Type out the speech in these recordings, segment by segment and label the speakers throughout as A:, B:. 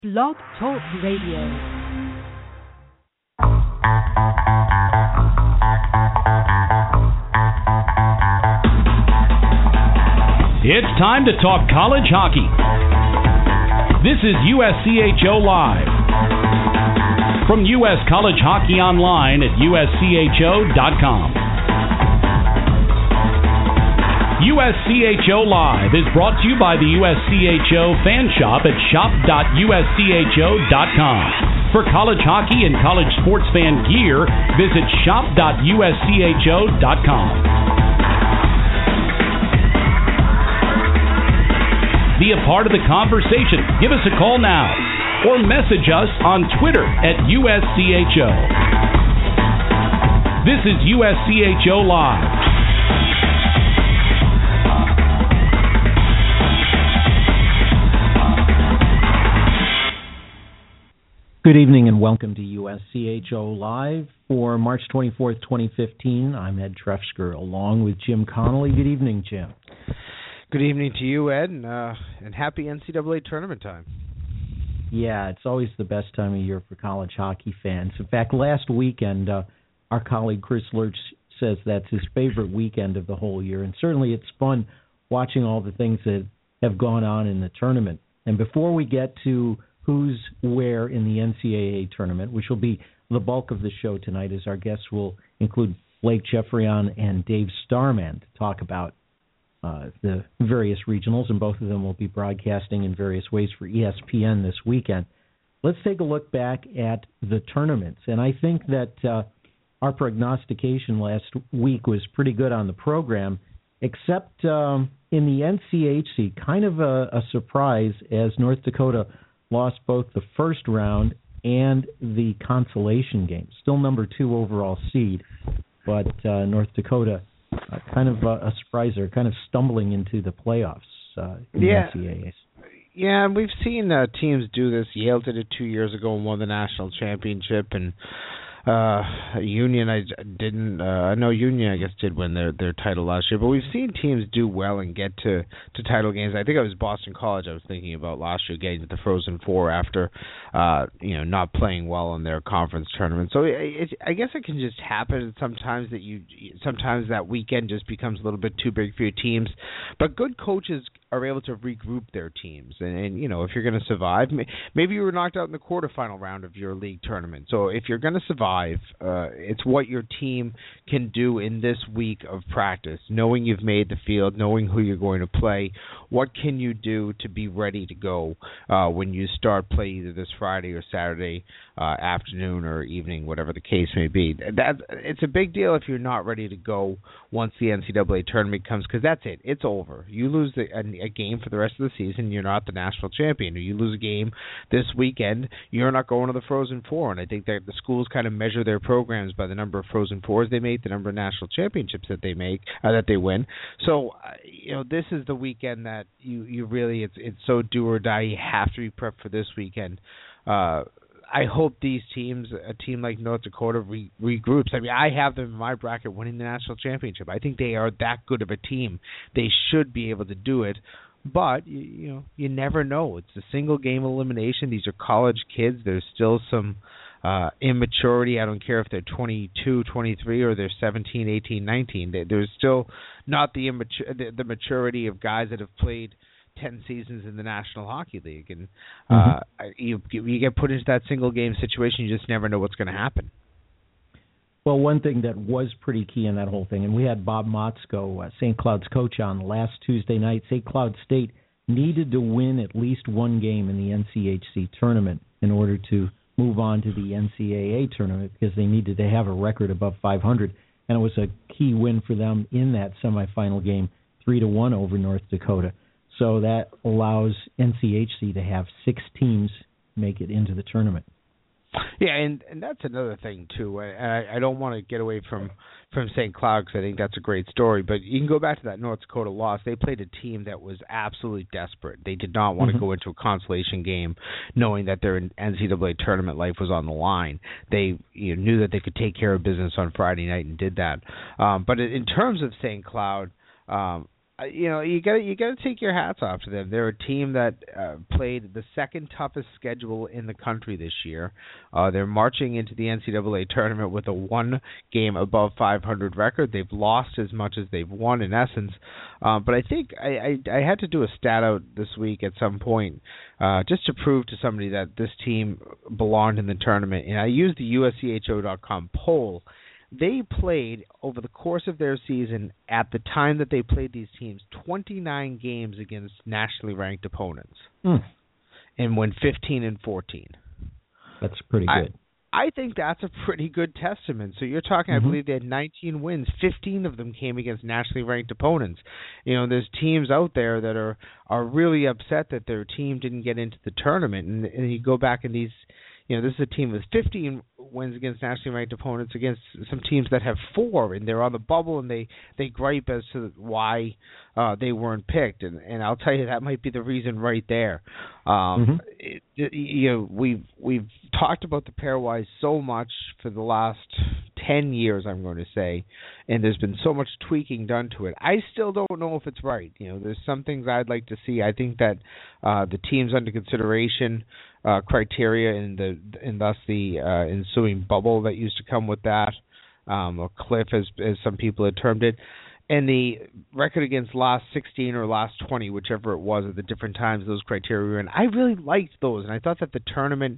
A: Blog Talk Radio.
B: It's time to talk college hockey. This is USCHO Live. From U.S. College Hockey Online at uscho.com. USCHO Live is brought to you by the USCHO Fan Shop at shop.uscho.com. For college hockey and college sports fan gear, visit shop.uscho.com. Be a part of the conversation. Give us a call now or message us on Twitter at USCHO. This is USCHO Live.
C: Good evening and welcome to USCHO Live for March 24th, 2015. I'm Ed Trefsker along with Jim Connolly. Good evening, Jim.
D: Good evening to you, Ed, and happy NCAA tournament time.
C: Yeah, it's always the best time of year for college hockey fans. In fact, last weekend, our colleague Chris Lurch says that's his favorite weekend of the whole year, and certainly it's fun watching all the things that have gone on in the tournament. And before we get to who's where in the NCAA tournament, which will be the bulk of the show tonight, as our guests will include Blake Jeffrion and Dave Starman to talk about the various regionals, and both of them will be broadcasting in various ways for ESPN this weekend. Let's take a look back at the tournaments, and I think that our prognostication last week was pretty good on the program, except in the NCHC, kind of a surprise as North Dakota lost both the first round and the consolation game. Still number 2 overall seed, but North Dakota kind of a surprise. They're kind of stumbling into the playoffs in the NCAAs.
D: Yeah, and we've seen teams do this. Yale did it 2 years ago and won the national championship, and Union, I know Union, I guess, did win their title last year, but we've seen teams do well and get to title games. I think it was Boston College I was thinking about last year, getting to the Frozen Four after not playing well in their conference tournament. So I guess it can just happen sometimes sometimes that weekend just becomes a little bit too big for your teams, but good coaches are able to regroup their teams, and if you're going to survive, maybe you were knocked out in the quarterfinal round of your league tournament. So if you're going to survive, it's what your team can do in this week of practice, knowing you've made the field, knowing who you're going to play. What can you do to be ready to go when you start play either this Friday or Saturday afternoon or evening, whatever the case may be? It's a big deal if you're not ready to go once the NCAA tournament comes, because that's it. It's over. You lose a game for the rest of the season, you're not the national champion. Or you lose a game this weekend, you're not going to the Frozen Four. And I think that the schools kind of measure their programs by the number of Frozen Fours they make, the number of national championships that they make, that they win. So, this is the weekend that you really, it's so do or die. You have to be prepped for this weekend. I hope these teams, a team like North Dakota, regroups. I mean, I have them in my bracket winning the national championship. I think they are that good of a team. They should be able to do it. But, you never know. It's a single game elimination. These are college kids. There's still some immaturity. I don't care if they're 22, 23, or they're 17, 18, 19. There's still not the maturity of guys that have played 10 seasons in the National Hockey League, and you get put into that single game situation. You just never know what's going to happen.
C: Well, one thing that was pretty key in that whole thing, and we had Bob Motzko, St. Cloud's coach, on last Tuesday night. St. Cloud State needed to win at least one game in the NCHC tournament in order to move on to the NCAA tournament, because they needed to have a record above 500, and it was a key win for them in that semifinal game, 3-1 over North Dakota. So that allows NCHC to have 6 teams make it into the tournament.
D: Yeah, and that's another thing, too. I don't want to get away from St. Cloud, because I think that's a great story, but you can go back to that North Dakota loss. They played a team that was absolutely desperate. They did not want to go into a consolation game knowing that their NCAA tournament life was on the line. They knew that they could take care of business on Friday night and did that. But in terms of St. Cloud, you got to take your hats off to them. They're a team that played the second toughest schedule in the country this year. They're marching into the NCAA tournament with a 1-game above 500 record. They've lost as much as they've won in essence. But I think I had to do a stat out this week at some point just to prove to somebody that this team belonged in the tournament. And I used the USCHO.com poll. They played, over the course of their season, at the time that they played these teams, 29 games against nationally ranked opponents and won 15-14.
C: That's pretty good.
D: I think that's a pretty good testament. So you're talking, I believe they had 19 wins. 15 of them came against nationally ranked opponents. There's teams out there that are really upset that their team didn't get into the tournament. And you go back and these... this is a team with 15 wins against nationally ranked opponents against some teams that have 4, and they're on the bubble, and they gripe as to why they weren't picked. And I'll tell you, that might be the reason right there. We've talked about the pairwise so much for the last 10 years, I'm going to say, and there's been so much tweaking done to it. I still don't know if it's right. There's some things I'd like to see. I think that the teams under consideration criteria and thus the ensuing bubble that used to come with that, or cliff as some people had termed it, and the record against last 16 or last 20, whichever it was at the different times those criteria were in, I really liked those, and I thought that the tournament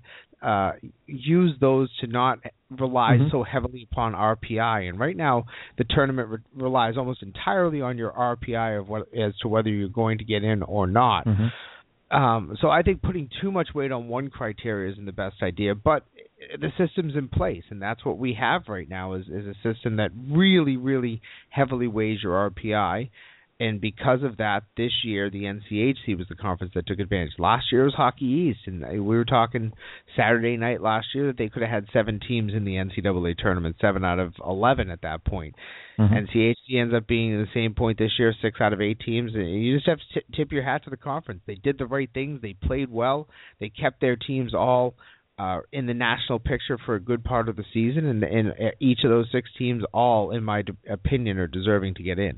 D: used those to not rely so heavily upon RPI. And right now, the tournament relies almost entirely on your RPI as to whether you're going to get in or not. So I think putting too much weight on one criteria isn't the best idea, but the system's in place, and that's what we have right now is a system that really, really heavily weighs your RPI. And because of that, this year the NCHC was the conference that took advantage. Last year was Hockey East, and we were talking Saturday night last year that they could have had 7 teams in the NCAA tournament, 7 out of 11 at that point. NCHC ends up being the same point this year, 6 out of 8 teams. And you just have to tip your hat to the conference. They did the right things. They played well. They kept their teams all in the national picture for a good part of the season, and each of those 6 teams, all, in my opinion, are deserving to get in.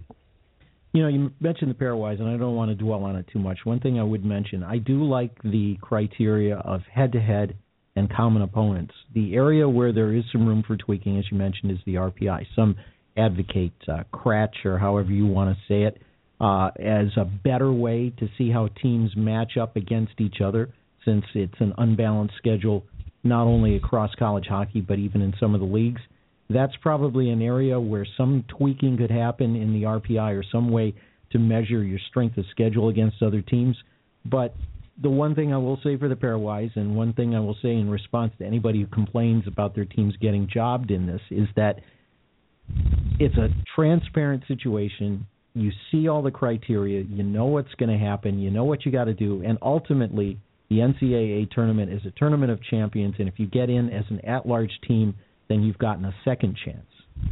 C: You mentioned the pairwise, and I don't want to dwell on it too much. One thing I would mention, I do like the criteria of head-to-head and common opponents. The area where there is some room for tweaking, as you mentioned, is the RPI. Some advocate Cratch, or however you want to say it, as a better way to see how teams match up against each other, since it's an unbalanced schedule not only across college hockey but even in some of the leagues. That's probably an area where some tweaking could happen in the RPI or some way to measure your strength of schedule against other teams. But the one thing I will say for the pairwise, and one thing I will say in response to anybody who complains about their teams getting jobbed in this, is that it's a transparent situation. You see all the criteria. You know what's going to happen. You know what you got to do. And ultimately, the NCAA tournament is a tournament of champions, and if you get in as an at-large team, then you've gotten a second chance.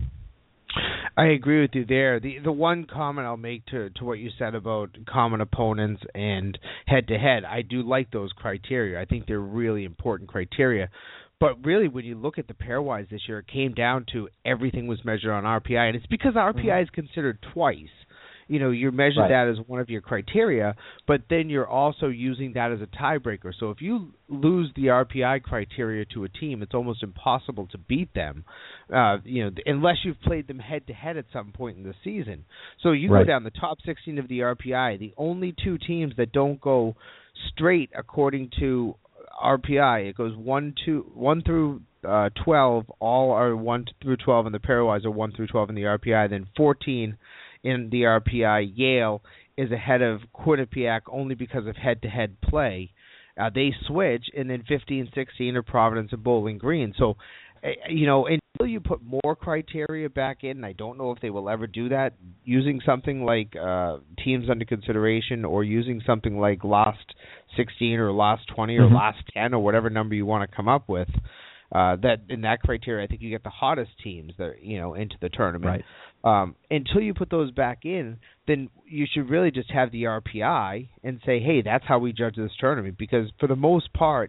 D: I agree with you there. The one comment I'll make to what you said about common opponents and head-to-head, I do like those criteria. I think they're really important criteria. But really, when you look at the pairwise this year, it came down to everything was measured on RPI, and it's because RPI is considered twice. You're measured that as one of your criteria, but then you're also using that as a tiebreaker. So if you lose the RPI criteria to a team, it's almost impossible to beat them, unless you've played them head-to-head at some point in the season. So you go down the top 16 of the RPI, the only 2 teams that don't go straight according to RPI, it goes 1 through 12, all are 1 through 12 in the pairwise, or 1 through 12 in the RPI, then 14 in the RPI. Yale is ahead of Quinnipiac only because of head-to-head play. They switch, and then 15, 16 are Providence and Bowling Green. So, until you put more criteria back in, and I don't know if they will ever do that, using something like teams under consideration, or using something like last 16 or last 20 or last 10 or whatever number you want to come up with, that in that criteria, I think you get the hottest teams that into the tournament. Until you put those back in, then you should really just have the RPI and say, hey, that's how we judge this tournament. Because for the most part,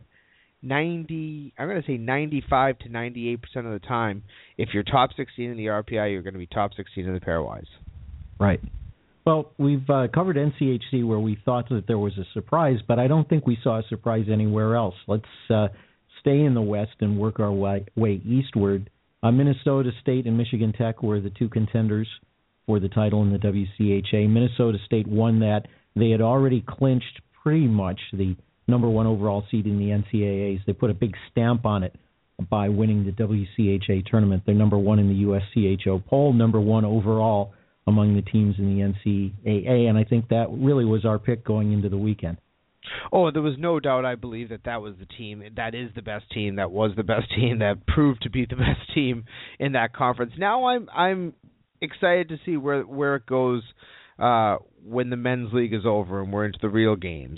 D: 95 to 98% of the time, if you're top 16 in the RPI, you're going to be top 16 in the pairwise.
C: Right. Well, we've covered NCHC where we thought that there was a surprise, but I don't think we saw a surprise anywhere else. Let's stay in the West and work our way eastward. Minnesota State and Michigan Tech were the two contenders for the title in the WCHA. Minnesota State won that. They had already clinched pretty much the number one overall seed in the NCAAs. They put a big stamp on it by winning the WCHA tournament. They're number one in the USCHO poll, number one overall among the teams in the NCAA, and I think that really was our pick going into the weekend.
D: Oh, there was no doubt. I believe that was the team. That is the best team. That was the best team. That proved to be the best team in that conference. Now I'm excited to see where it goes when the men's league is over and we're into the real games.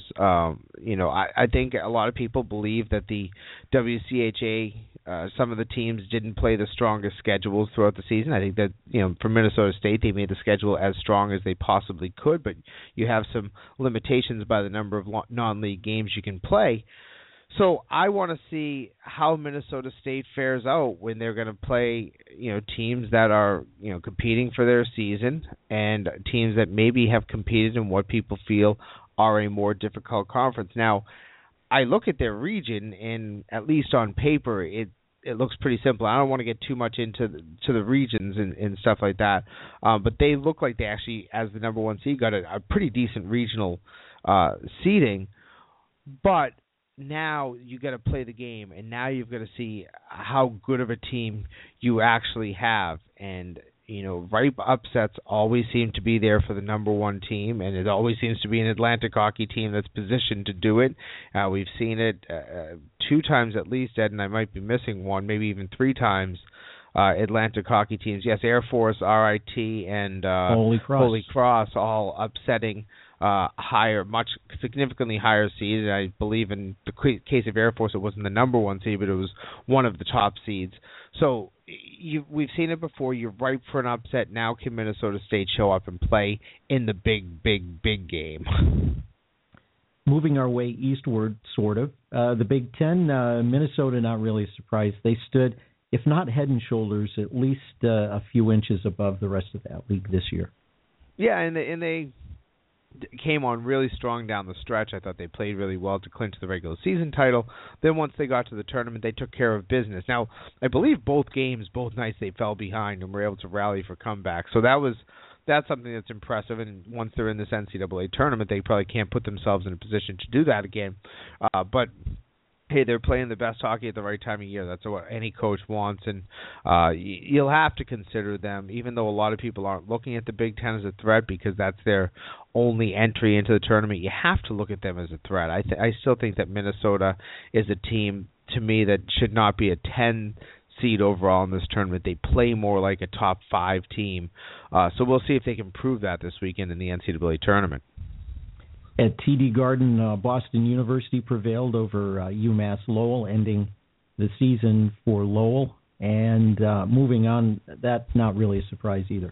D: I think a lot of people believe that the WCHA, some of the teams didn't play the strongest schedules throughout the season. I think that, for Minnesota State, they made the schedule as strong as they possibly could, but you have some limitations by the number of non-league games you can play. So I want to see how Minnesota State fares out when they're going to play, teams that are, competing for their season and teams that maybe have competed in what people feel are a more difficult conference. Now, I look at their region, and at least on paper, it looks pretty simple. I don't want to get too much into the regions and stuff like that, but they look like they actually, as the number one seed, got a pretty decent regional seeding. But now you got to play the game, and now you've got to see how good of a team you actually have. And ripe upsets always seem to be there for the number one team, and it always seems to be an Atlantic hockey team that's positioned to do it. We've seen it 2 times at least, Ed, and I might be missing one, maybe even 3 times. Atlantic hockey teams, yes, Air Force, RIT, and Holy Cross all upsetting significantly higher seeds. I believe in the case of Air Force, it wasn't the number one seed, but it was one of the top seeds. So we've seen it before. You're ripe for an upset. Now can Minnesota State show up and play in the big, big, big game?
C: Moving our way eastward, sort of. The Big Ten, Minnesota, not really a surprise. They stood, if not head and shoulders, at least a few inches above the rest of that league this year. Yeah,
D: and they came on really strong down the stretch. I thought they played really well to clinch the regular season title. Then once they got to the tournament, they took care of business. Now, I believe both nights they fell behind and were able to rally for comebacks. So that's something that's impressive. And once they're in this NCAA tournament, they probably can't put themselves in a position to do that again. But hey, they're playing the best hockey at the right time of year. That's what any coach wants, and you'll have to consider them, even though a lot of people aren't looking at the Big Ten as a threat because that's their only entry into the tournament. You have to look at them as a threat. I still think that Minnesota is a team, to me, that should not be a 10 seed overall in this tournament. They play more like a top 5 team. So we'll see if they can prove that this weekend in the NCAA tournament.
C: At TD Garden, Boston University prevailed over UMass Lowell, ending the season for Lowell. And moving on, that's not really a surprise either.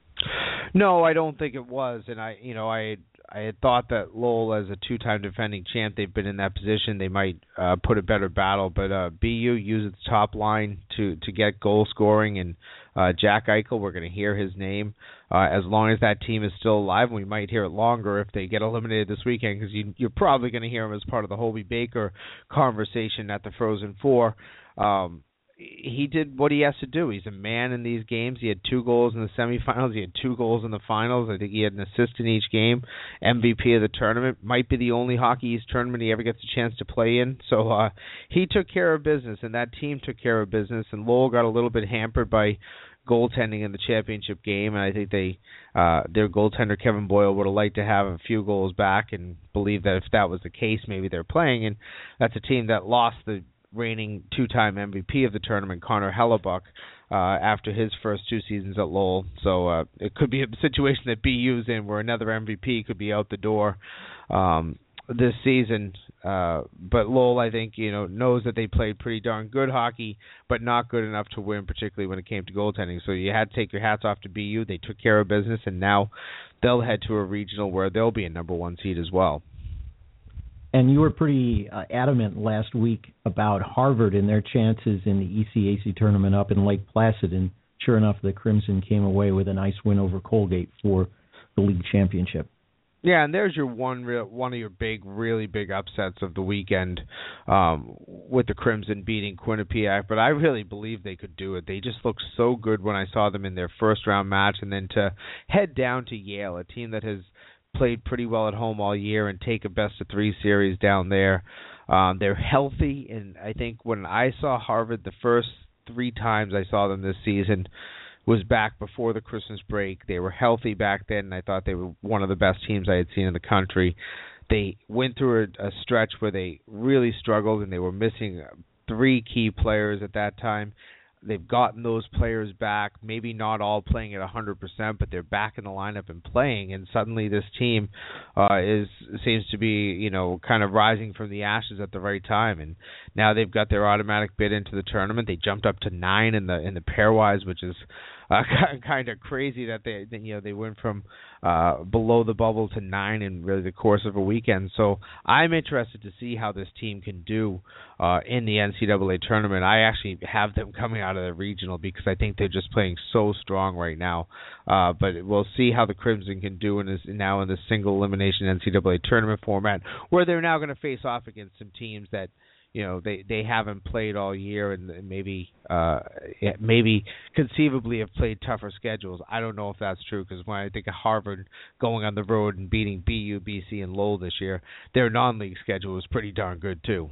D: No, I don't think it was. And I had thought that Lowell, as a 2-time defending champ, they've been in that position. They might put a better battle. But BU used its top line to get goal scoring, and Jack Eichel, we're going to hear his name as long as that team is still alive, and we might hear it longer if they get eliminated this weekend, because you're probably going to hear him as part of the Hobey Baker conversation at the Frozen Four. He did what he has to do. He's a man in these games. He had 2 goals in the semifinals. He had 2 goals in the finals. I think he had an assist in each game. MVP of the tournament. Might be the only Hockey East tournament he ever gets a chance to play in. So he took care of business, and that team took care of business. And Lowell got a little bit hampered by goaltending in the championship game, and I think their goaltender Kevin Boyle would have liked to have a few goals back, and believe that if that was the case, maybe they're playing. And that's a team that lost the reigning 2-time MVP of the tournament, Connor Hellebuck, after his first 2 seasons at Lowell. So it could be a situation that BU's in where another MVP could be out the door this season. But Lowell, I think, knows that they played pretty darn good hockey, but not good enough to win, particularly when it came to goaltending. So you had to take your hats off to BU. They took care of business, and now they'll head to a regional where they'll be a number 1 seed as well.
C: And you were pretty adamant last week about Harvard and their chances in the ECAC tournament up in Lake Placid, and sure enough, the Crimson came away with a nice win over Colgate for the league championship.
D: Yeah, and there's your one of your really big upsets of the weekend, with the Crimson beating Quinnipiac. But I really believe they could do it. They just looked so good when I saw them in their first round match, and then to head down to Yale, a team that has played pretty well at home all year, and take a best-of-3 series down there. They're healthy, and I think when I saw Harvard the first 3 times I saw them this season was back before the Christmas break. They were healthy back then, and I thought they were one of the best teams I had seen in the country. They went through a stretch where they really struggled, and they were missing 3 key players at that time. They've gotten those players back, maybe not all playing at 100%, but they're back in the lineup and playing, and suddenly this team seems to be, kind of rising from the ashes at the right time, and now they've got their automatic bid into the tournament. They jumped up to 9 in the pairwise, which is kind of crazy that they went from below the bubble to 9 in really the course of a weekend. So I'm interested to see how this team can do in the NCAA tournament. I actually have them coming out of the regional because I think they're just playing so strong right now. But we'll see how the Crimson can do now in the single elimination NCAA tournament format, where they're now going to face off against some teams that they haven't played all year, and maybe conceivably have played tougher schedules. I don't know if that's true, because when I think of Harvard going on the road and beating BU, BC, and Lowell this year, their non-league schedule was pretty darn good too.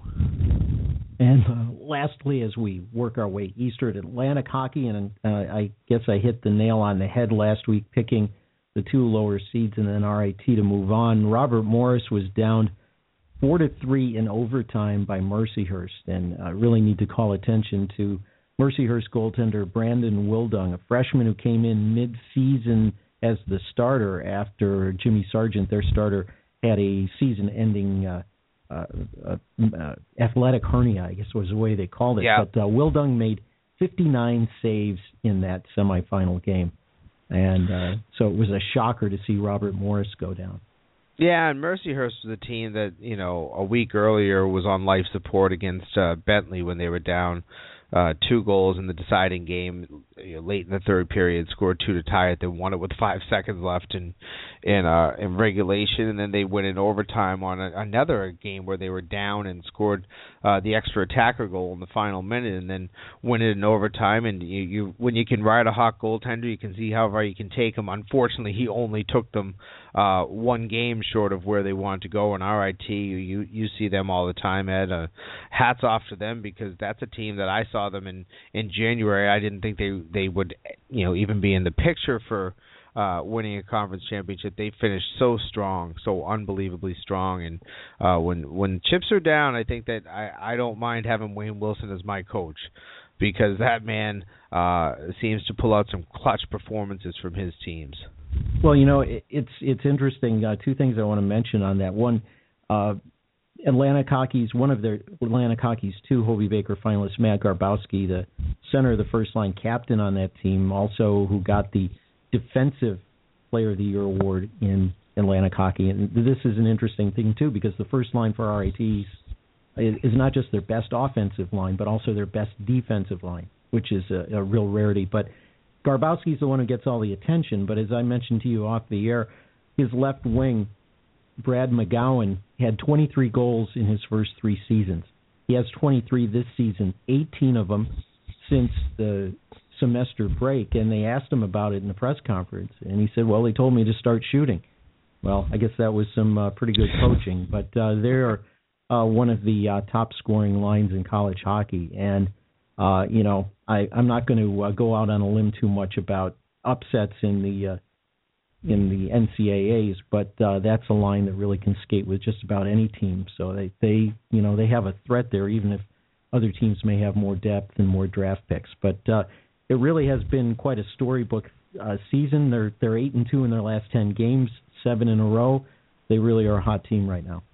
C: And lastly, as we work our way eastward, Atlantic hockey, and I guess I hit the nail on the head last week picking the 2 lower seeds and then RIT to move on. Robert Morris was down 4-3 in overtime by Mercyhurst, and I really need to call attention to Mercyhurst goaltender Brandon Wildung, a freshman who came in mid-season as the starter after Jimmy Sargent, their starter, had a season-ending athletic hernia, I guess was the way they called it.
D: Yeah.
C: But Wildung made 59 saves in that semifinal game, and so it was a shocker to see Robert Morris go down.
D: Yeah, and Mercyhurst was a team that, a week earlier was on life support against Bentley when they were down 2 goals in the deciding game late in the third period, scored 2 to tie it, then won it with 5 seconds left in regulation, and then they went in overtime on another game where they were down and scored the extra attacker goal in the final minute, and then win it in overtime. And you when you can ride a hot goaltender, you can see how far you can take him. Unfortunately, he only took them 1 game short of where they wanted to go. In RIT, you see them all the time, Ed. Hats off to them, because that's a team that I saw them in January. I didn't think they would even be in the picture for winning a conference championship. They finished so strong, so unbelievably strong. And when chips are down, I think that I don't mind having Wayne Wilson as my coach, because that man seems to pull out some clutch performances from his teams.
C: Well, it's interesting. 2 things I want to mention on that. One, Atlantic Hockey's 2 Hobey Baker finalists, Matt Garbowski, the center of the first line captain on that team, also who got the Defensive Player of the Year award in Atlantic Hockey. And this is an interesting thing too, because the first line for RITs is not just their best offensive line, but also their best defensive line, which is a real rarity. But Garbowski's the one who gets all the attention, but as I mentioned to you off the air, his left wing, Brad McGowan, had 23 goals in his first 3 seasons. He has 23 this season, 18 of them since the semester break, and they asked him about it in the press conference, and he said, well, they told me to start shooting. Well, I guess that was some pretty good coaching, but they're one of the top scoring lines in college hockey, and I'm not going to go out on a limb too much about upsets in the NCAAs, but that's a line that really can skate with just about any team. So they have a threat there, even if other teams may have more depth and more draft picks. But it really has been quite a storybook season. They're 8-2 in their last 10 games, 7 in a row. They really are a hot team right now.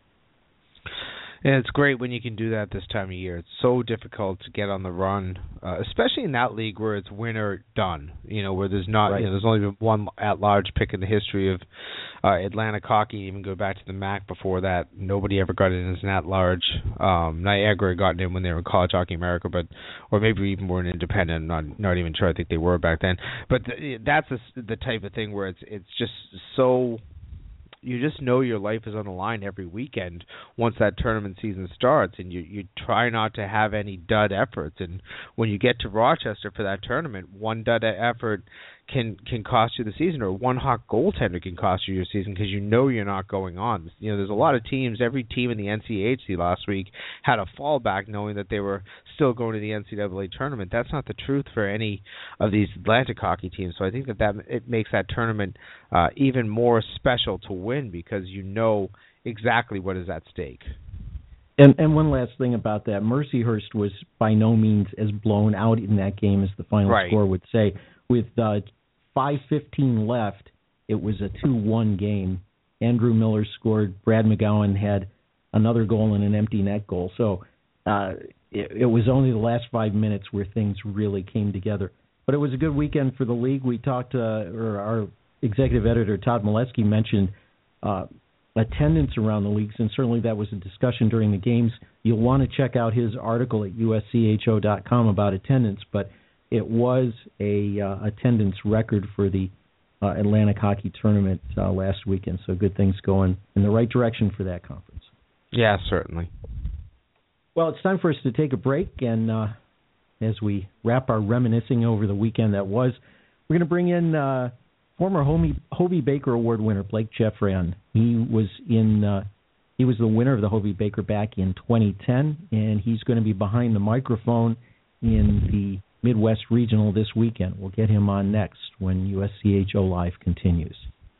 D: And it's great when you can do that this time of year. It's so difficult to get on the run, especially in that league where it's win or done. Where there's not,
C: right.
D: There's only been one at-large pick in the history of Atlantic Hockey, even go back to the MAC before that, nobody ever got in as an at-large. Niagara got in when they were in College Hockey America, or maybe even more an independent. I'm not even sure. I think they were back then. But that's the type of thing where it's just so. You just know your life is on the line every weekend once that tournament season starts, and you try not to have any dud efforts. And when you get to Rochester for that tournament, one dud effort can cost you the season, or one hot goaltender can cost you your season because you know you're not going on. There's a lot of teams. Every team in the NCHC last week had a fallback knowing that they were still going to the NCAA tournament. That's not the truth for any of these Atlantic hockey teams. So I think that it makes that tournament even more special to win because you know exactly what is at stake.
C: And one last thing about that, Mercyhurst was by no means as blown out in that game as the final score would say. With 5:15 left, it was a 2-1 game. Andrew Miller scored. Brad McGowan had another goal and an empty net goal. So it was only the last 5 minutes where things really came together. But it was a good weekend for the league. We talked, or our executive editor, Todd Molesky, mentioned attendance around the leagues, and certainly that was a discussion during the games. You'll want to check out his article at uscho.com about attendance, but it was a attendance record for the Atlantic Hockey Tournament last weekend, so good things going in the right direction for that conference.
D: Yeah, certainly.
C: Well, it's time for us to take a break, and as we wrap our reminiscing over the weekend that was, we're going to bring in former Hobey Baker Award winner Blake Geoffrion. He was the winner of the Hobey Baker back in 2010, and he's going to be behind the microphone in the Midwest Regional this weekend. We'll get him on next when USCHO Live continues.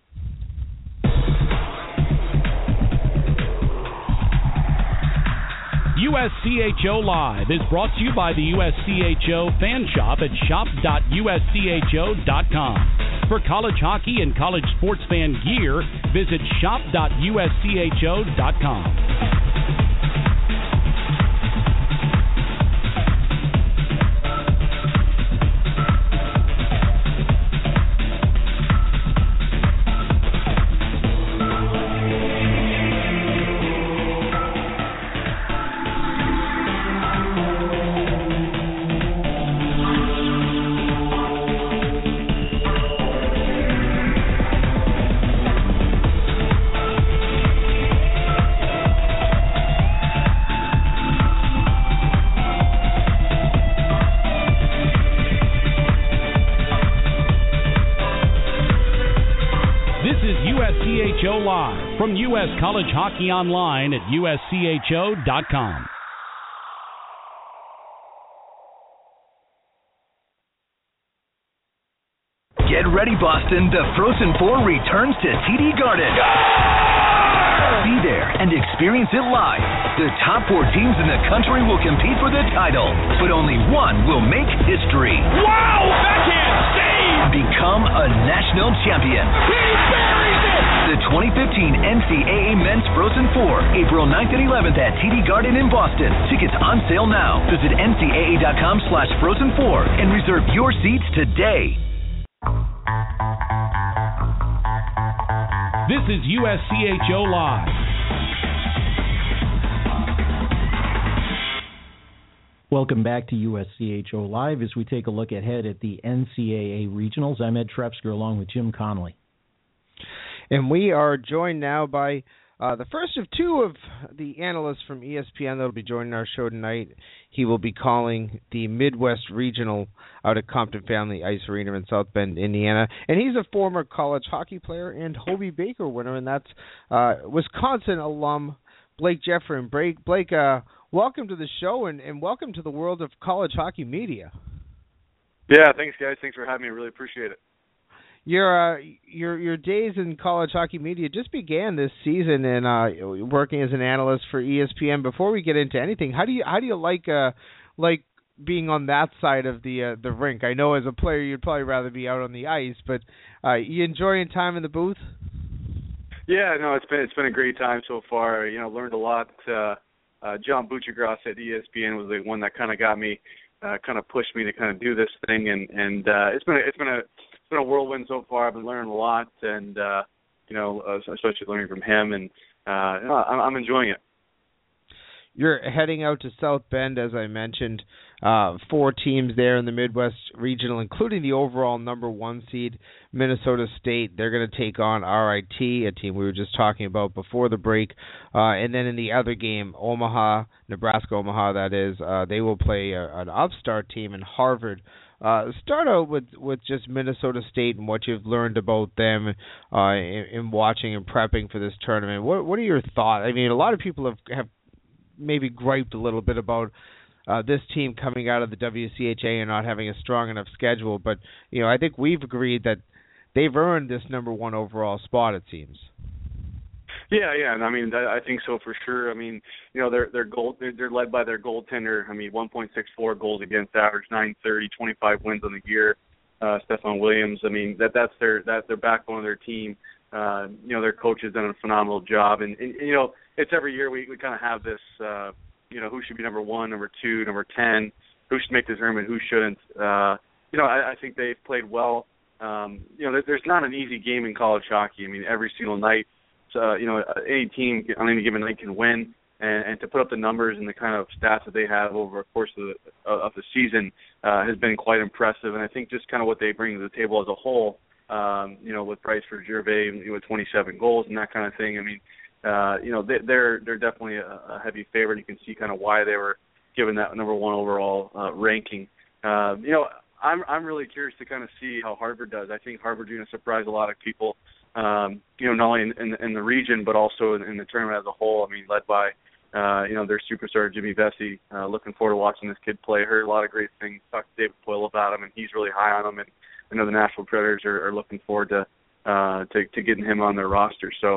B: USCHO Live is brought to you by the USCHO fan shop at shop.uscho.com. For college hockey and college sports fan gear, visit shop.uscho.com. Live from U.S. College Hockey Online at USCHO.com.
E: Get ready, Boston. The Frozen Four returns to TD Garden. Be there and experience it live. The top 4 teams in the country will compete for the title, but only one will make history.
F: Wow! Backhand! Save!
E: Become a national champion.
F: He buries it!
E: The 2015 NCAA Men's Frozen Four, April 9th and 11th at TD Garden in Boston. Tickets on sale now. Visit ncaa.com/Frozen4 and reserve your seats today.
B: This is USCHO Live.
C: Welcome back to USCHO Live as we take a look ahead at the NCAA Regionals. I'm Ed Trepsker along with Jim Connolly.
D: And we are joined now by the first of 2 of the analysts from ESPN that will be joining our show tonight. He will be calling the Midwest Regional out at Compton Family Ice Arena in South Bend, Indiana. And he's a former college hockey player and Hobey Baker winner, and that's Wisconsin alum Blake Geoffrion. Blake, welcome to the show, and welcome to the world of college hockey media.
G: Yeah, thanks, guys. Thanks for having me. I really appreciate it.
D: Your days in college hockey media just began this season, and working as an analyst for ESPN. Before we get into anything, how do you like being on that side of the rink? I know as a player you'd probably rather be out on the ice, but you enjoying time in the booth?
G: Yeah, no, it's been a great time so far. Learned a lot. John Buccigross at ESPN was the one that kind of got me, kind of pushed me to kind of do this thing, and it's been a whirlwind so far. I've been learning a lot, and especially learning from him, and I'm enjoying it.
D: You're heading out to South Bend, as I mentioned. 4 teams there in the Midwest Regional, including the overall number 1 seed, Minnesota State. They're going to take on RIT, a team we were just talking about before the break. And then in the other game, Omaha, Nebraska-Omaha, that is, they will play an upstart team in Harvard. Start out with just Minnesota State and what you've learned about them in watching and prepping for this tournament. What are your thoughts? I mean, a lot of people have maybe griped a little bit about this team coming out of the WCHA and not having a strong enough schedule, but I think we've agreed that they've earned this number 1 overall spot, it seems.
G: Yeah, and I mean I think so for sure. I mean, they're led by their goaltender. I mean, 1.64 goals against average, .930, 25 wins on the year. Stefan Williams. I mean that's their backbone of their team. Their coach has done a phenomenal job, and it's every year we kind of have this, who should be number 1, number 2, number 10, who should make the tournament, who shouldn't. I think they've played well. There's not an easy game in college hockey. I mean, every single night, any team on any given night can win, and to put up the numbers and the kind of stats that they have over the course of the season has been quite impressive. And I think just kind of what they bring to the table as a whole, with Bryce Gervais with 27 goals and that kind of thing. I mean, they're definitely a heavy favorite. You can see kind of why they were given that number 1 overall ranking. I'm really curious to kind of see how Harvard does. I think Harvard's going to surprise a lot of people, not only in the region but also in the tournament as a whole. I mean, led by their superstar Jimmy Vesey. Looking forward to watching this kid play. Heard a lot of great things. Talked to David Poyle about him, and he's really high on him. And I know the Nashville Predators are looking forward to getting him on their roster. So,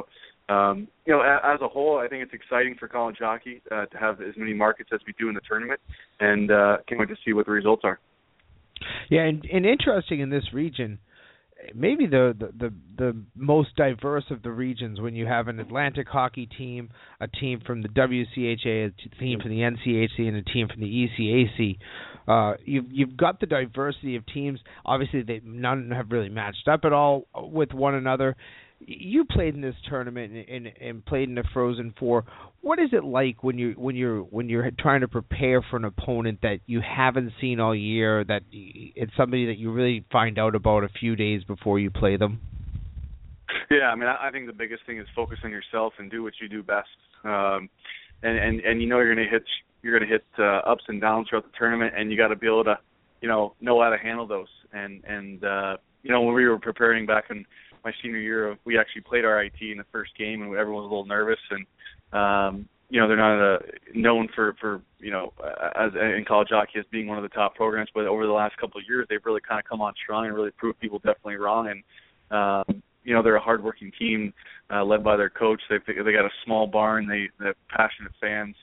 G: as a whole, I think it's exciting for college hockey to have as many markets as we do in the tournament, and can't wait to see what the results are.
D: Yeah, and interesting in this region, maybe the most diverse of the regions when you have an Atlantic hockey team, a team from the WCHA, a team from the NCHC, and a team from the ECAC. You've got the diversity of teams. Obviously, none have really matched up at all with one another. You played in this tournament and played in the Frozen Four. What is it like when you're trying to prepare for an opponent that you haven't seen all year, that it's somebody that you really find out about a few days before you play them?
G: Yeah, I mean, I think the biggest thing is focus on yourself and do what you do best. And you're going to hit ups and downs throughout the tournament, and you got to be able to know how to handle those. And when we were preparing back in my senior year, we actually played RIT in the first game, and everyone was a little nervous. And they're not known for as in college hockey as being one of the top programs, but over the last couple of years, they've really kind of come on strong and really proved people definitely wrong. And they're a hardworking team led by their coach. They got a small barn. They have passionate fans.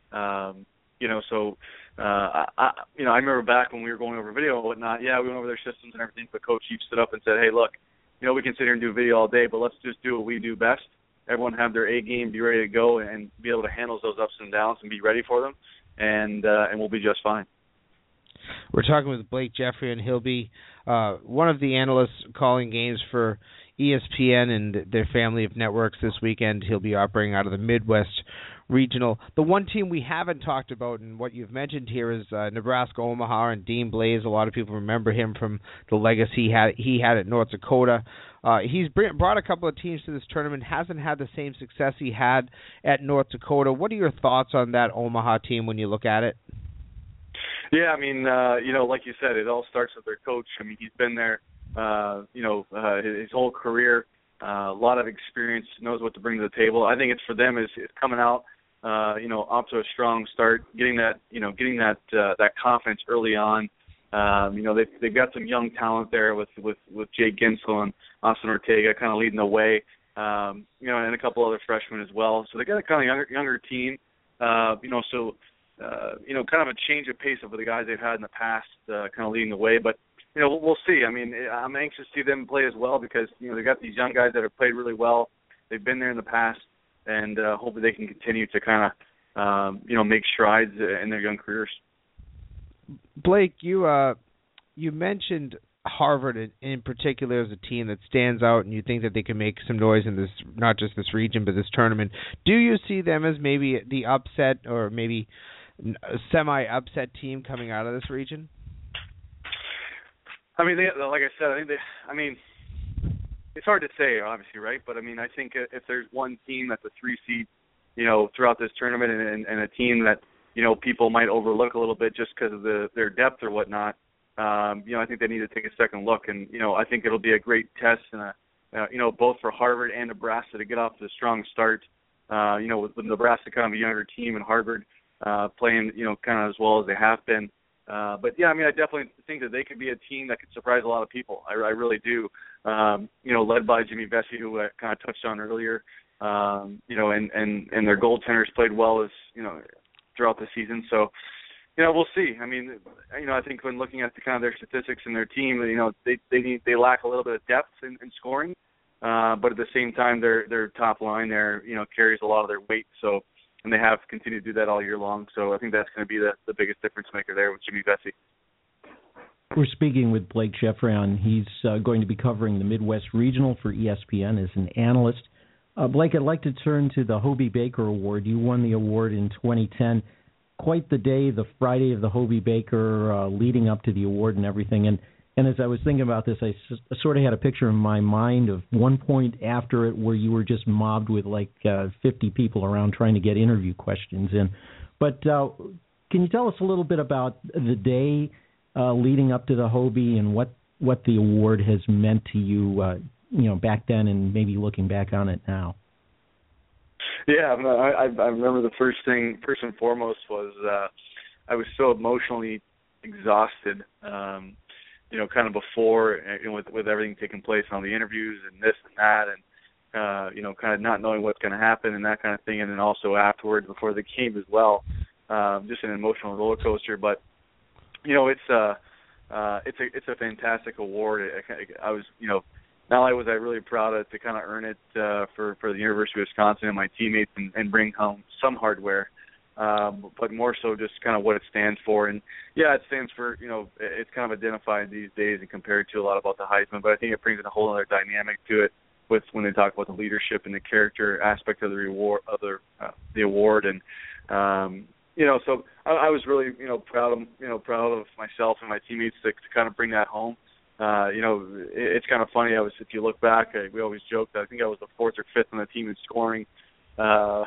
G: I remember back when we were going over video and whatnot. Yeah, we went over their systems and everything. But Coach Chief stood up and said, "Hey, look, we can sit here and do video all day, but let's just do what we do best. Everyone have their A game, be ready to go, and be able to handle those ups and downs and be ready for them, and we'll be just fine."
D: We're talking with Blake Jeffrey, and he'll be one of the analysts calling games for ESPN and their family of networks this weekend. He'll be operating out of the Midwest Regional. The one team we haven't talked about, and what you've mentioned here, is Nebraska-Omaha and Dean Blaze. A lot of people remember him from the legacy he had at North Dakota. He's brought a couple of teams to this tournament, hasn't had the same success he had at North Dakota. What are your thoughts on that Omaha team when you look at it?
G: Yeah, I mean, like you said, it all starts with their coach. I mean, he's been there, his whole career, a lot of experience, knows what to bring to the table. I think it's for them is coming out, off to a strong start, getting that confidence early on. They've got some young talent there with Jay Ginsel and Austin Ortega kind of leading the way, and a couple other freshmen as well. So they got a kind of younger team, kind of a change of pace over the guys they've had in the past, kind of leading the way. But we'll see. I mean, I'm anxious to see them play as well because they've got these young guys that have played really well. They've been there in the past, and hopefully they can continue to kind of make strides in their young careers.
D: Blake, you mentioned Harvard in particular is a team that stands out, and you think that they can make some noise in this, not just this region, but this tournament. Do you see them as maybe the upset or maybe a semi-upset team coming out of this region?
G: I mean, like I said, it's hard to say, obviously, right? But, I think if there's one team that's a 3 seed, throughout this tournament and a team that, people might overlook a little bit just because of their depth or whatnot, I think they need to take a second look. And, I think it'll be a great test and, both for Harvard and Nebraska to get off to a strong start, with Nebraska kind of a younger team and Harvard playing, kind of as well as they have been. But, yeah, I definitely think that they could be a team that could surprise a lot of people. I really do. Led by Jimmy Vesey, who I kind of touched on earlier, and their goaltenders played well as, throughout the season. So, we'll see. I think when looking at the kind of their statistics and their team, they lack a little bit of depth in scoring, but at the same time, their top line there, carries a lot of their weight. So, and they have continued to do that all year long. So I think that's going to be the biggest difference maker there with Jimmy Vesey.
C: We're speaking with Blake Geoffrion. He's going to be covering the Midwest Regional for ESPN as an analyst. Blake, I'd like to turn to the Hobey Baker Award. You won the award in 2010. Quite the day, the Friday of the Hobey Baker, leading up to the award and everything. And as I was thinking about this, I sort of had a picture in my mind of one point after it where you were just mobbed with like 50 people around trying to get interview questions in. But can you tell us a little bit about the day leading up to the Hobey and what the award has meant to you, back then and maybe looking back on it now?
G: Yeah, I remember the first and foremost was I was so emotionally exhausted, kind of before, with everything taking place on the interviews and this and that, and kind of not knowing what's going to happen and that kind of thing, and then also afterwards before the game as well, just an emotional roller coaster. But it's a fantastic award. I was not only was I really proud to kind of earn it for the University of Wisconsin and my teammates and bring home some hardware, but more so just kind of what it stands for. And, yeah, it stands for, it's kind of identified these days and compared to a lot about the Heisman, but I think it brings in a whole other dynamic to it with when they talk about the leadership and the character aspect of the award. And, so I was really, proud of myself and my teammates to kind of bring that home. It's kind of funny. If you look back, we always joke that I think I was the 4th or 5th on the team in scoring. But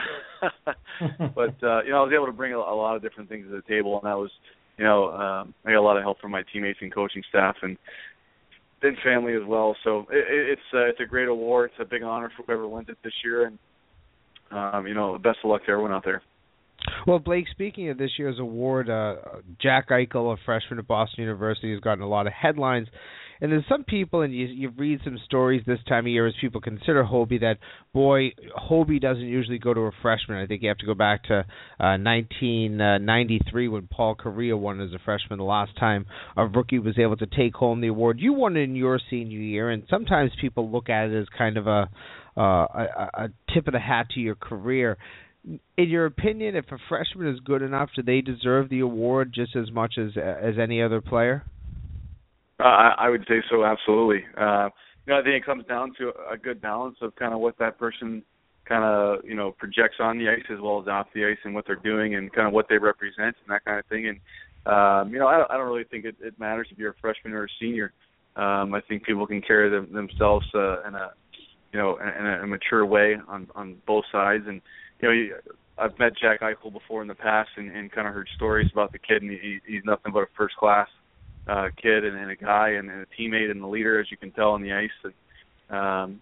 G: I was able to bring a lot of different things to the table, and that was, I got a lot of help from my teammates and coaching staff and family as well. So it's a great award. It's a big honor for whoever wins it this year, and best of luck to everyone out there.
D: Well, Blake, speaking of this year's award, Jack Eichel, a freshman at Boston University, has gotten a lot of headlines. And there's some people, and you read some stories this time of year as people consider Hobey, that, boy, Hobey doesn't usually go to a freshman. I think you have to go back to 1993 when Paul Kariya won as a freshman, the last time a rookie was able to take home the award. You won it in your senior year, and sometimes people look at it as kind of a tip of the hat to your career. In your opinion, if a freshman is good enough, do they deserve the award just as much as any other player?
G: I would say so, absolutely. I think it comes down to a good balance of kind of what that person kind of, projects on the ice as well as off the ice and what they're doing and kind of what they represent and that kind of thing. And, I don't really think it matters if you're a freshman or a senior. I think people can carry themselves in a mature way on both sides. And, I've met Jack Eichel before in the past and kind of heard stories about the kid, and he's nothing but a first-class kid and a guy and a teammate and a leader, as you can tell on the ice. And,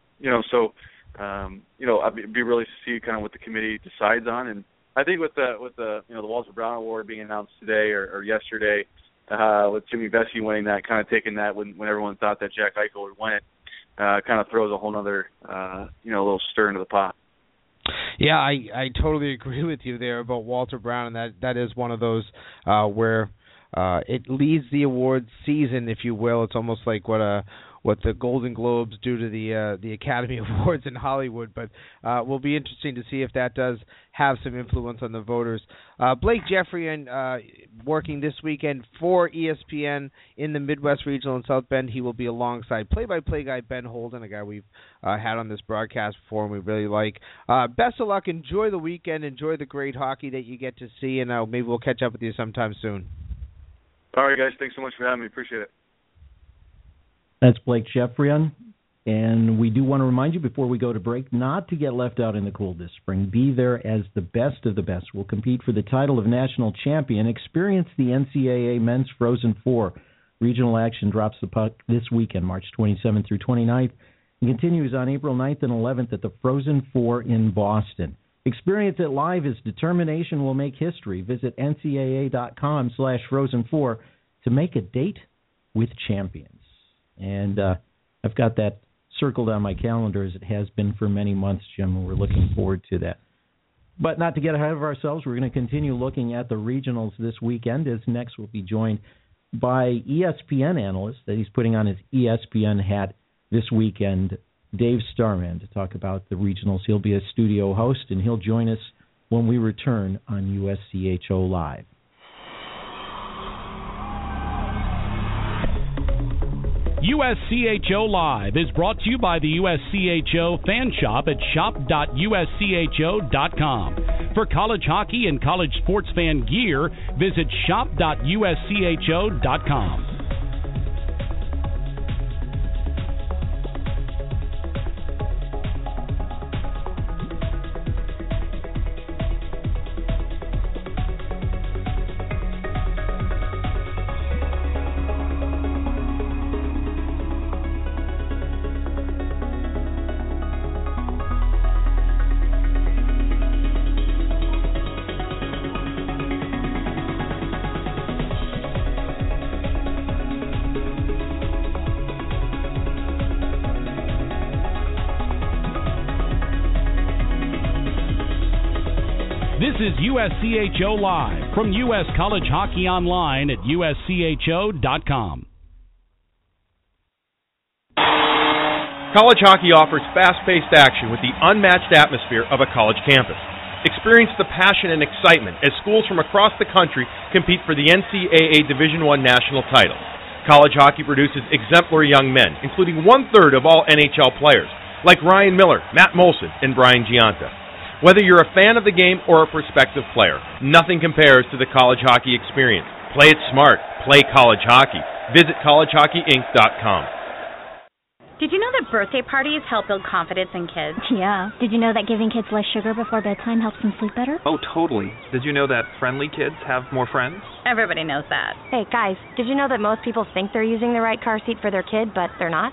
G: I'd be really to see kind of what the committee decides on. And I think with the Walter Brown Award being announced today or yesterday, with Jimmy Vesey winning that, kind of taking that when everyone thought that Jack Eichel would win it, kind of throws a whole other, little stir into the pot.
D: Yeah, I totally agree with you there about Walter Brown, and that is one of those where it leads the awards season, if you will. It's almost like what what the Golden Globes do to the Academy Awards in Hollywood, but will be interesting to see if that does have some influence on the voters. Blake Jeffrey, working this weekend for ESPN in the Midwest Regional in South Bend. He will be alongside play-by-play guy Ben Holden, a guy we've had on this broadcast before and we really like. Best of luck. Enjoy the weekend. Enjoy the great hockey that you get to see, and maybe we'll catch up with you sometime soon.
G: All right, guys. Thanks so much for having me. Appreciate it.
C: That's Blake Jeffrion. And we do want to remind you before we go to break not to get left out in the cold this spring. Be there as the best of the best will compete for the title of national champion. Experience the NCAA Men's Frozen Four. Regional action drops the puck this weekend, March 27th through 29th, and continues on April 9th and 11th at the Frozen Four in Boston. Experience it live as determination will make history. Visit ncaa.com/Frozen4 to make a date with champions. And I've got that circled on my calendar as it has been for many months, Jim, and we're looking forward to that. But not to get ahead of ourselves, we're going to continue looking at the regionals this weekend, as next we'll be joined by ESPN analyst that he's putting on his ESPN hat this weekend, Dave Starman, to talk about the regionals. He'll be a studio host, and he'll join us when we return on USCHO Live.
B: USCHO Live is brought to you by the USCHO Fan Shop at shop.uscho.com. For college hockey and college sports fan gear, visit shop.uscho.com. This is USCHO Live from U.S. College Hockey Online at uscho.com.
H: College hockey offers fast-paced action with the unmatched atmosphere of a college campus. Experience the passion and excitement as schools from across the country compete for the NCAA Division I national title. College hockey produces exemplary young men, including one-third of all NHL players, like Ryan Miller, Matt Molson, and Brian Giunta. Whether you're a fan of the game or a prospective player, nothing compares to the college hockey experience. Play it smart. Play college hockey. Visit collegehockeyinc.com.
I: Did you know that birthday parties help build confidence in kids?
J: Yeah. Did you know that giving kids less sugar before bedtime helps them sleep better?
K: Oh, totally. Did you know that friendly kids have more friends?
I: Everybody knows that.
J: Hey, guys, did you know that most people think they're using the right car seat for their kid, but they're not?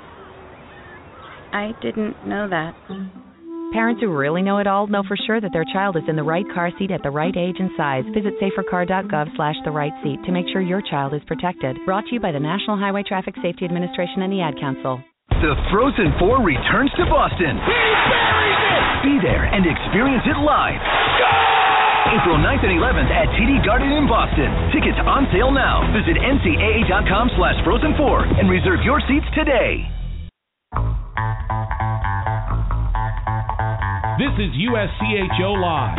I: I didn't know that.
L: Parents who really know it all know for sure that their child is in the right car seat at the right age and size. Visit safercar.gov/the-right-seat to make sure your child is protected. Brought to you by the National Highway Traffic Safety Administration and the Ad Council.
E: The Frozen Four returns to Boston. Be there and experience it live. April 9th and 11th at TD Garden in Boston. Tickets on sale now. Visit ncaa.com/Frozen4 and reserve your seats today.
B: This is USCHO Live.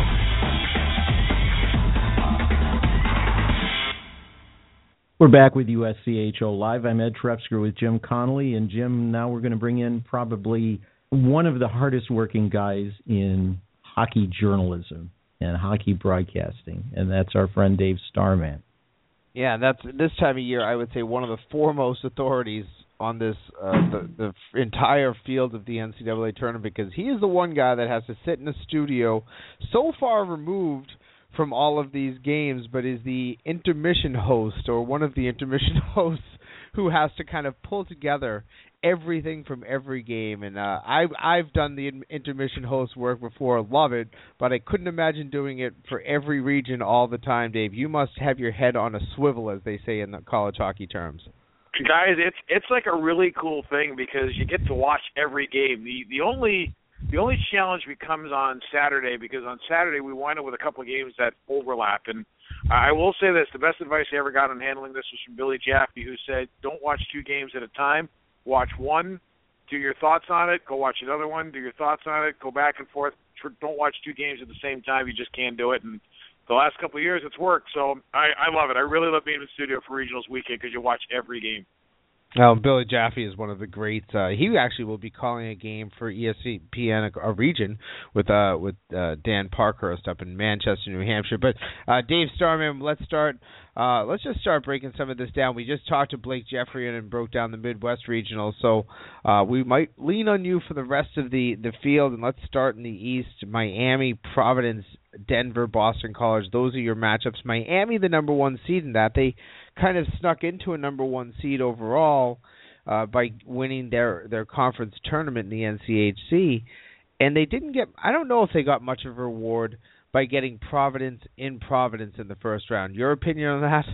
C: We're back with USCHO Live. I'm Ed Trefsker with Jim Connolly. And Jim, now we're going to bring in probably one of the hardest working guys in hockey journalism and hockey broadcasting, and that's our friend Dave Starman.
D: Yeah, that's this time of year, I would say, one of the foremost authorities on this the entire field of the NCAA tournament, because he is the one guy that has to sit in a studio so far removed from all of these games, but is the intermission host or one of the intermission hosts who has to kind of pull together everything from every game. And I've done the intermission host work before, love it, but I couldn't imagine doing it for every region all the time. Dave, you must have your head on a swivel, as they say in the college hockey terms.
F: Guys, it's like a really cool thing because you get to watch every game. The only challenge becomes on Saturday, because on Saturday we wind up with a couple of games that overlap. And I will say this, the best advice I ever got on handling this was from Billy Jaffe, who said, don't watch two games at a time, watch one, do your thoughts on it, go watch another one, do your thoughts on it, go back and forth. Don't watch 2 games at the same time. You just can't do it. And the last couple of years, it's worked. So I love it. I really love being in the studio for Regionals weekend because you watch every game.
D: Billy Jaffe is one of the greats. He actually will be calling a game for ESPN, a region, with Dan Parkhurst up in Manchester, New Hampshire. But Dave Starman, let's just start breaking some of this down. We just talked to Blake Jeffrey and broke down the Midwest Regional, so we might lean on you for the rest of the field. And let's start in the East: Miami, Providence, Denver, Boston College. Those are your matchups. Miami, the number 1 seed in that. They kind of snuck into a number 1 seed overall by winning their conference tournament in the NCHC, and they didn't get. I don't know if they got much of a reward by getting Providence in the first round. Your opinion on that?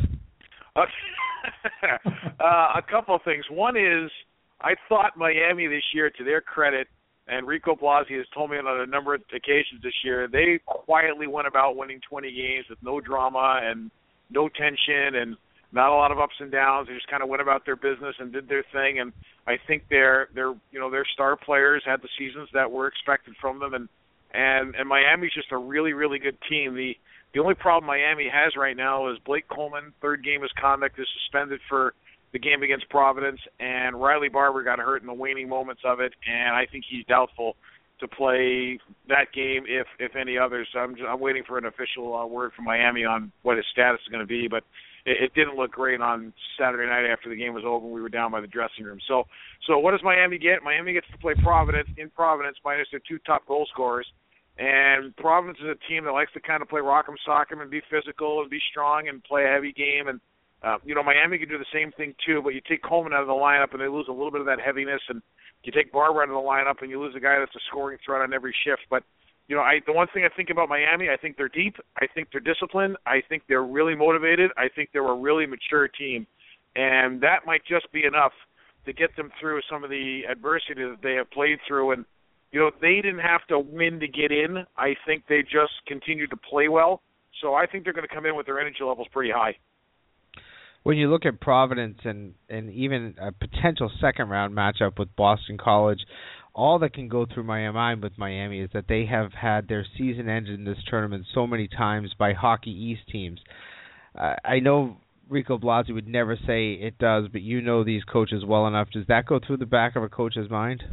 F: A couple of things. One is I thought Miami this year, to their credit, and Rico Blasi has told me on a number of occasions this year, they quietly went about winning 20 games with no drama and no tension and not a lot of ups and downs. They just kind of went about their business and did their thing. And I think their star players had the seasons that were expected from them. And Miami's just a really, really good team. The only problem Miami has right now is Blake Coleman, third game misconduct, is suspended for the game against Providence, and Riley Barber got hurt in the waning moments of it, and I think he's doubtful to play that game, if any others. So I'm waiting for an official word from Miami on what his status is going to be, but it didn't look great on Saturday night after the game was over. We were down by the dressing room. So what does Miami get? Miami gets to play Providence in Providence minus their 2 top goal scorers, and Providence is a team that likes to kind of play rock'em sock'em and be physical and be strong and play a heavy game. And Miami can do the same thing too, but you take Coleman out of the lineup and they lose a little bit of that heaviness, and you take Barber out of the lineup and you lose a guy that's a scoring threat on every shift. But the one thing I think about Miami, I think they're deep, I think they're disciplined, I think they're really motivated, I think they're a really mature team, and that might just be enough to get them through some of the adversity that they have played through. And they didn't have to win to get in. I think they just continued to play well. So I think they're going to come in with their energy levels pretty high.
D: When you look at Providence and even a potential second-round matchup with Boston College, all that can go through my mind with Miami is that they have had their season ended in this tournament so many times by Hockey East teams. I know Rico Blasi would never say it does, but you know these coaches well enough. Does that go through the back of a coach's mind?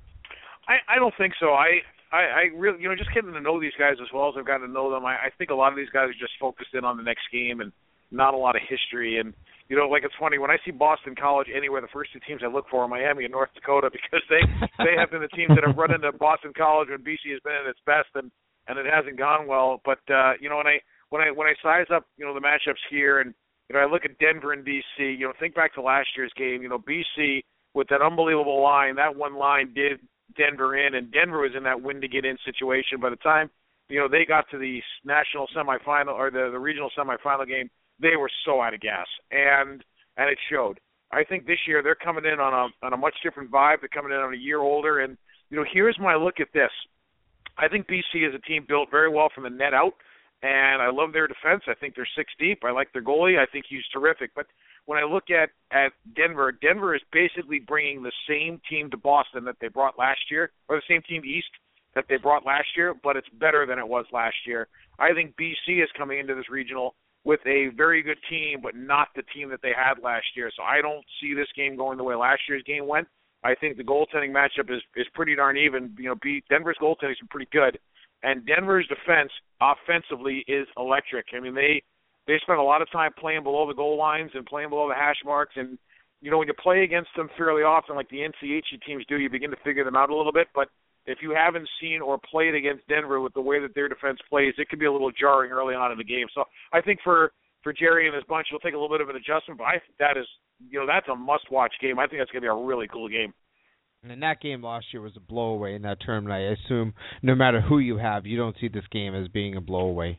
F: I don't think so. I really, just getting to know these guys as well as I've gotten to know them, I think a lot of these guys are just focused in on the next game and not a lot of history. And it's funny, when I see Boston College anywhere, the first 2 teams I look for are Miami and North Dakota, because they have been the teams that have run into Boston College when BC has been at its best, and it hasn't gone well. But when I size up the matchups here, and I look at Denver and BC, think back to last year's game. BC with that unbelievable line, that one line did Denver in, and Denver was in that win to get in situation. By the time they got to the national semifinal or the regional semifinal game, they were so out of gas, and it showed. I think this year they're coming in on a much different vibe. They're coming in on a year older, and here's my look at this. I think BC is a team built very well from the net out, and I love their defense. I think they're 6 deep. I like their goalie. I think he's terrific. But when I look at Denver, Denver is basically bringing the same team to Boston that they brought last year, or the same team East that they brought last year, but it's better than it was last year. I think BC is coming into this regional with a very good team, but not the team that they had last year. So I don't see this game going the way last year's game went. I think the goaltending matchup is pretty darn even. Denver's goaltending is pretty good, and Denver's defense offensively is electric. I mean, they spend a lot of time playing below the goal lines and playing below the hash marks, and when you play against them fairly often, like the NCHC teams do, you begin to figure them out a little bit. But if you haven't seen or played against Denver with the way that their defense plays, it can be a little jarring early on in the game. So I think for Jerry and his bunch, it'll take a little bit of an adjustment, but I think that is, that's a must-watch game. I think that's going to be a really cool game.
D: And that game last year was a blow-away in that tournament. I assume no matter who you have, you don't see this game as being a blow-away.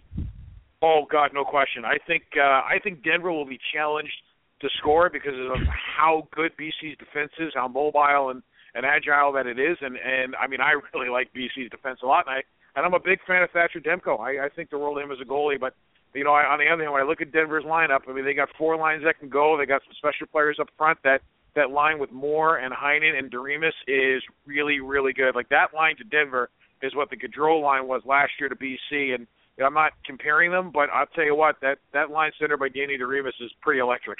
F: Oh, God, no question. I think Denver will be challenged to score because of how good BC's defense is, how mobile and agile that it is, and I mean, I really like BC's defense a lot, and I'm a big fan of Thatcher Demko. I think the world of him as a goalie, but on the other hand, when I look at Denver's lineup, I mean, they got 4 lines that can go. They got some special players up front that that line with Moore and Heinen and Doremus is really, really good. Like that line to Denver is what the Gaudreau line was last year to BC, and I'm not comparing them, but I'll tell you what, that line centered by Danny Doremus is pretty electric.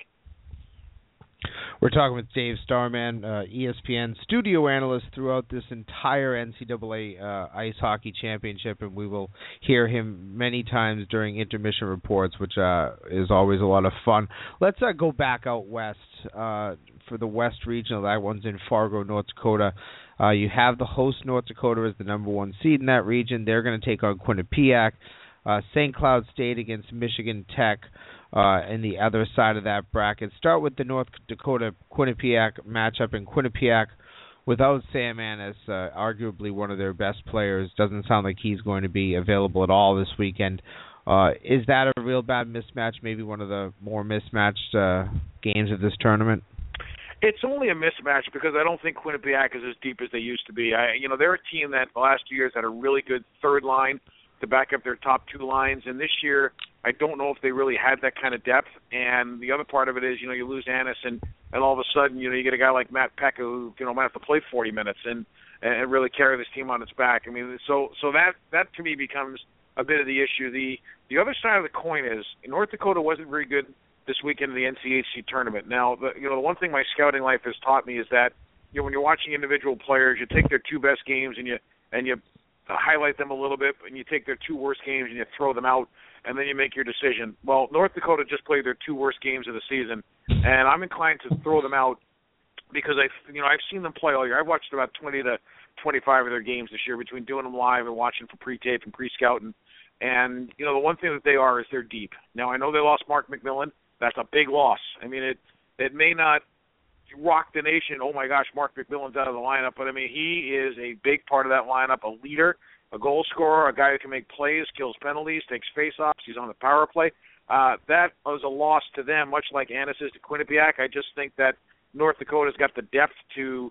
D: We're talking with Dave Starman, ESPN studio analyst throughout this entire NCAA ice hockey championship, and we will hear him many times during intermission reports, which is always a lot of fun. Let's go back out west for the West Regional. That one's in Fargo, North Dakota. You have the host North Dakota as the number 1 seed in that region. They're going to take on Quinnipiac. St. Cloud State against Michigan Tech. In the other side of that bracket. Start with the North Dakota Quinnipiac matchup, and Quinnipiac without Sam Annis, arguably one of their best players. Doesn't sound like he's going to be available at all this weekend. Is that a real bad mismatch, maybe one of the more mismatched games of this tournament?
F: It's only a mismatch because I don't think Quinnipiac is as deep as they used to be. They're a team that the last 2 years had a really good third line to back up their top 2 lines, and this year I don't know if they really had that kind of depth. And the other part of it is, you lose Annis, and all of a sudden, you get a guy like Matt Pekka who, might have to play 40 minutes and really carry this team on its back. I mean, so that to me becomes a bit of the issue. The other side of the coin is North Dakota wasn't very good this weekend in the NCHC tournament. Now, the one thing my scouting life has taught me is that, when you're watching individual players, you take their 2 best games and you highlight them a little bit, and you take their 2 worst games and you throw them out, and then you make your decision. Well, North Dakota just played their 2 worst games of the season, and I'm inclined to throw them out because I've seen them play all year. I've watched about 20 to 25 of their games this year between doing them live and watching for pre-tape and pre-scouting. And the one thing that they are is they're deep. Now I know they lost Mark McMillan. That's a big loss. I mean, it may not rock the nation. Oh my gosh, Mark McMillan's out of the lineup, but I mean, he is a big part of that lineup, a leader, a goal scorer, a guy who can make plays, kills penalties, takes face-offs. He's on the power play. That was a loss to them, much like Annis is to Quinnipiac. I just think that North Dakota's got the depth to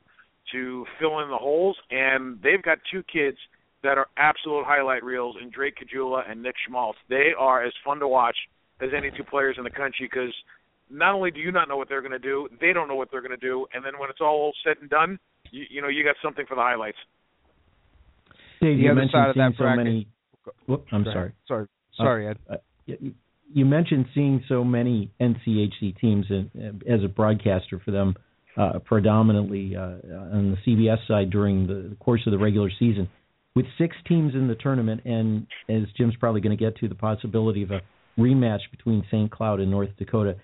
F: fill in the holes, and they've got 2 kids that are absolute highlight reels in Drake Kajula and Nick Schmaltz. They are as fun to watch as any 2 players in the country because not only do you not know what they're going to do, they don't know what they're going to do, and then when it's all said and done, you got something for the highlights.
C: Dave, you mentioned seeing so
D: bracket.
C: many. Whoop, I'm sorry.
D: Sorry, Ed.
C: You mentioned seeing so many NCHC teams as a broadcaster for them, predominantly on the CBS side during the course of the regular season. With 6 teams in the tournament, and as Jim's probably going to get to, the possibility of a rematch between St. Cloud and North Dakota,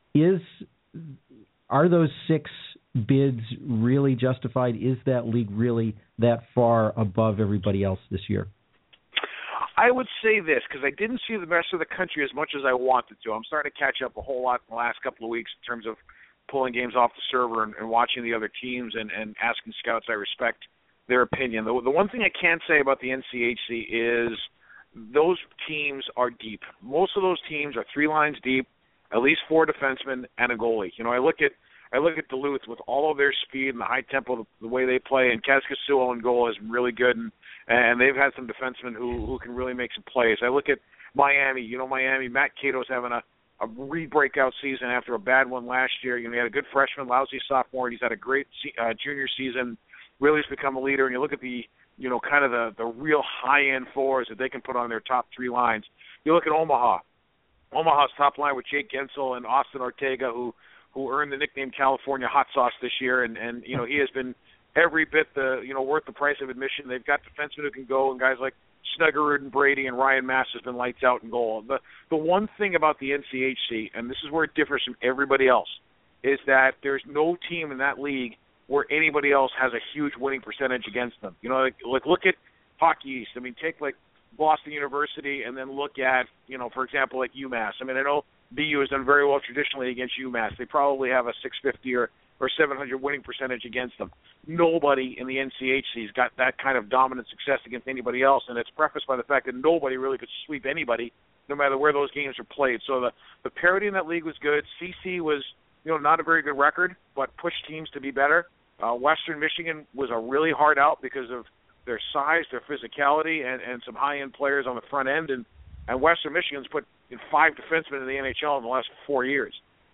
C: are those 6 bids really justified? Is that league really that far above everybody else this year?
F: I would say this, because I didn't see the rest of the country as much as I wanted to. I'm starting to catch up a whole lot in the last couple of weeks in terms of pulling games off the server and watching the other teams and asking scouts. I respect their opinion. The one thing I can say about the NCHC is those teams are deep. Most of those teams are 3 lines deep, at least 4 defensemen and a goalie. I look at Duluth with all of their speed and the high tempo, the way they play, and Kaskasuo in goal is really good, and they've had some defensemen who can really make some plays. I look at Miami. Miami, Matt Cato's having a re-breakout season after a bad one last year. He had a good freshman, lousy sophomore, and he's had a great junior season. Really has become a leader, and you look at the kind of the real high-end forwards that they can put on their top 3 lines. You look at Omaha. Omaha's top line with Jake Gensel and Austin Ortega, who earned the nickname California Hot Sauce this year, and he has been every bit worth the price of admission. They've got defensemen who can go, and guys like Snuggerud and Brady and Ryan Mass has been lights out in goal. The one thing about the NCHC, and this is where it differs from everybody else, is that there's no team in that league where anybody else has a huge winning percentage against them. Like look at Hockey East. I mean, take like Boston University and then look at, for example, like UMass. I mean, I know BU has done very well traditionally against UMass. They probably have a 650 or 700 winning percentage against them. Nobody in the NCHC's got that kind of dominant success against anybody else, and it's prefaced by the fact that nobody really could sweep anybody, no matter where those games are played. So the parity in that league was good. CC was, not a very good record, but pushed teams to be better. Western Michigan was a really hard out because of their size, their physicality, and some high-end players on the front end. And Western Michigan's put 5 defensemen in the NHL in the last 4 years.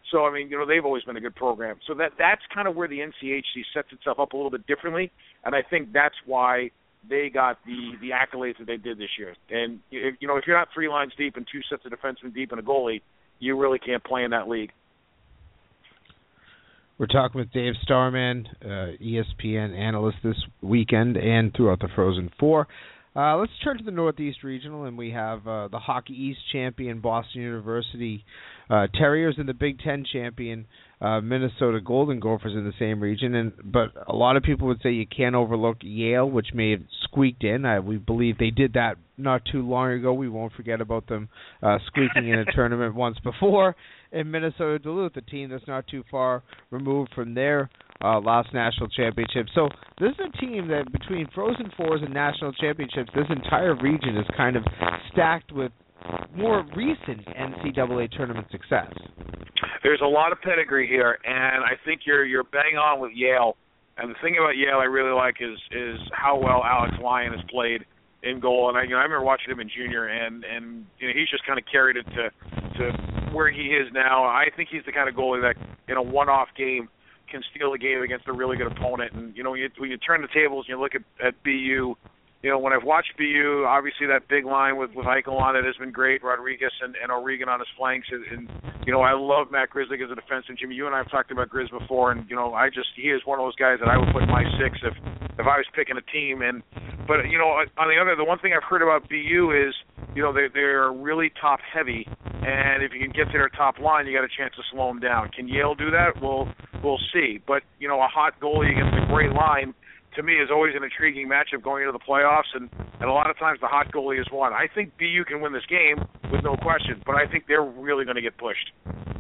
F: So, I mean, they've always been a good program. So that's kind of where the NCHC sets itself up a little bit differently, and I think that's why they got the accolades that they did this year. And, if you're not 3 lines deep and 2 sets of defensemen deep and a goalie, you really can't play in that league.
D: We're talking with Dave Starman, ESPN analyst this weekend and throughout the Frozen Four. Let's turn to the Northeast Regional, and we have the Hockey East champion Boston University Terriers and the Big Ten champion Minnesota Golden Gophers in the same region. But a lot of people would say you can't overlook Yale, which may have squeaked in. We believe they did that not too long ago. We won't forget about them squeaking in a tournament once before. And Minnesota Duluth, a team that's not too far removed from their last national championship. So this is a team that between Frozen Fours and national championships, this entire region is kind of stacked with more recent NCAA tournament success.
F: There's a lot of pedigree here, and I think you're bang on with Yale. And the thing about Yale I really like is how well Alex Lyon has played in goal. And I remember watching him in junior, and he's just kind of carried it to where he is now. I think he's the kind of goalie that in a one-off game can steal a game against a really good opponent. And when you turn the tables and you look at BU, when I've watched BU, obviously that big line with Eichel on it has been great. Rodriguez and O'Regan on his flanks, and I love Matt Grzelcyk as a defenseman. Jimmy, you and I have talked about Grizz before, and he is one of those guys that I would put in my 6 if I was picking a team. But the one thing I've heard about BU is they're really top heavy, and if you can get to their top line, you got a chance to slow them down. Can Yale do that? We'll see. But a hot goalie against a great line, to me, is always an intriguing matchup going into the playoffs, and a lot of times the hot goalie is won. I think BU can win this game with no question, but I think they're really going to get pushed.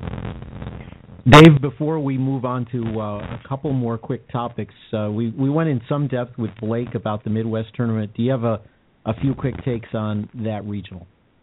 C: Dave, before we move on to a couple more quick topics, we went in some depth with Blake about the Midwest tournament. Do you have a few quick takes on that regional?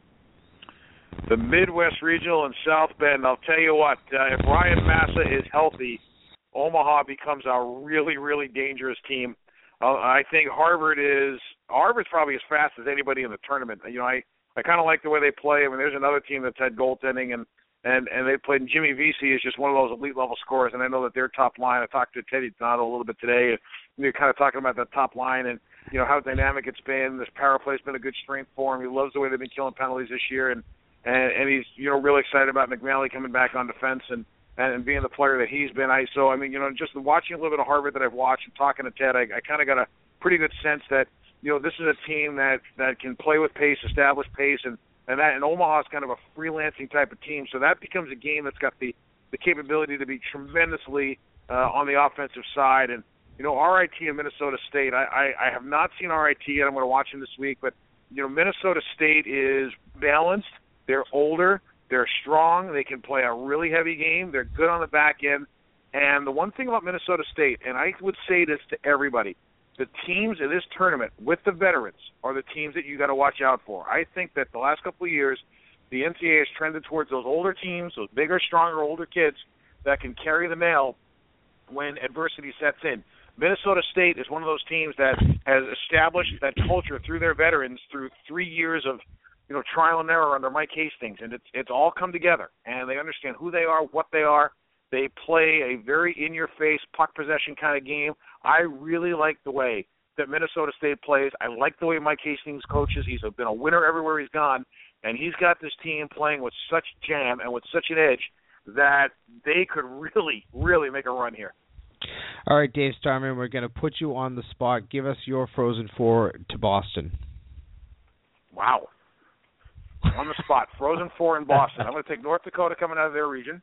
F: The Midwest Regional in South Bend, I'll tell you what, if Ryan Massa is healthy, Omaha becomes a really, really dangerous team. I think Harvard's probably as fast as anybody in the tournament. I kind of like the way they play. I mean, there's another team that's had goaltending, and they played. And Jimmy Vesey is just one of those elite level scorers, and I know that their top line. I talked to Teddy Donato a little bit today. You're kind of talking about that top line and how dynamic it's been. This power play's been a good strength for him. He loves the way they've been killing penalties this year, and he's really excited about McNally coming back on defense and being the player that he's been. Just watching a little bit of Harvard that I've watched and talking to Ted, I kind of got a pretty good sense that this is a team that can play with pace, establish pace, and Omaha is kind of a freelancing type of team. So that becomes a game that's got the capability to be tremendously on the offensive side. And RIT and Minnesota State, I have not seen RIT yet. I'm going to watch them this week, but Minnesota State is balanced. They're older. They're strong. They can play a really heavy game. They're good on the back end. And the one thing about Minnesota State, and I would say this to everybody, the teams in this tournament with the veterans are the teams that you got to watch out for. I think that the last couple of years, the NCAA has trended towards those older teams, those bigger, stronger, older kids that can carry the mail when adversity sets in. Minnesota State is one of those teams that has established that culture through their veterans through 3 years of trial and error under Mike Hastings, and it's all come together, and they understand who they are, what they are. They play a very in-your-face puck possession kind of game. I really like the way that Minnesota State plays. I like the way Mike Hastings coaches. He's been a winner everywhere he's gone, and he's got this team playing with such jam and with such an edge that they could really, really make a run here.
D: All right, Dave Starman, we're going to put you on the spot. Give us your Frozen Four to Boston.
F: Wow. On the spot. Frozen Four in Boston. I'm going to take North Dakota coming out of their region.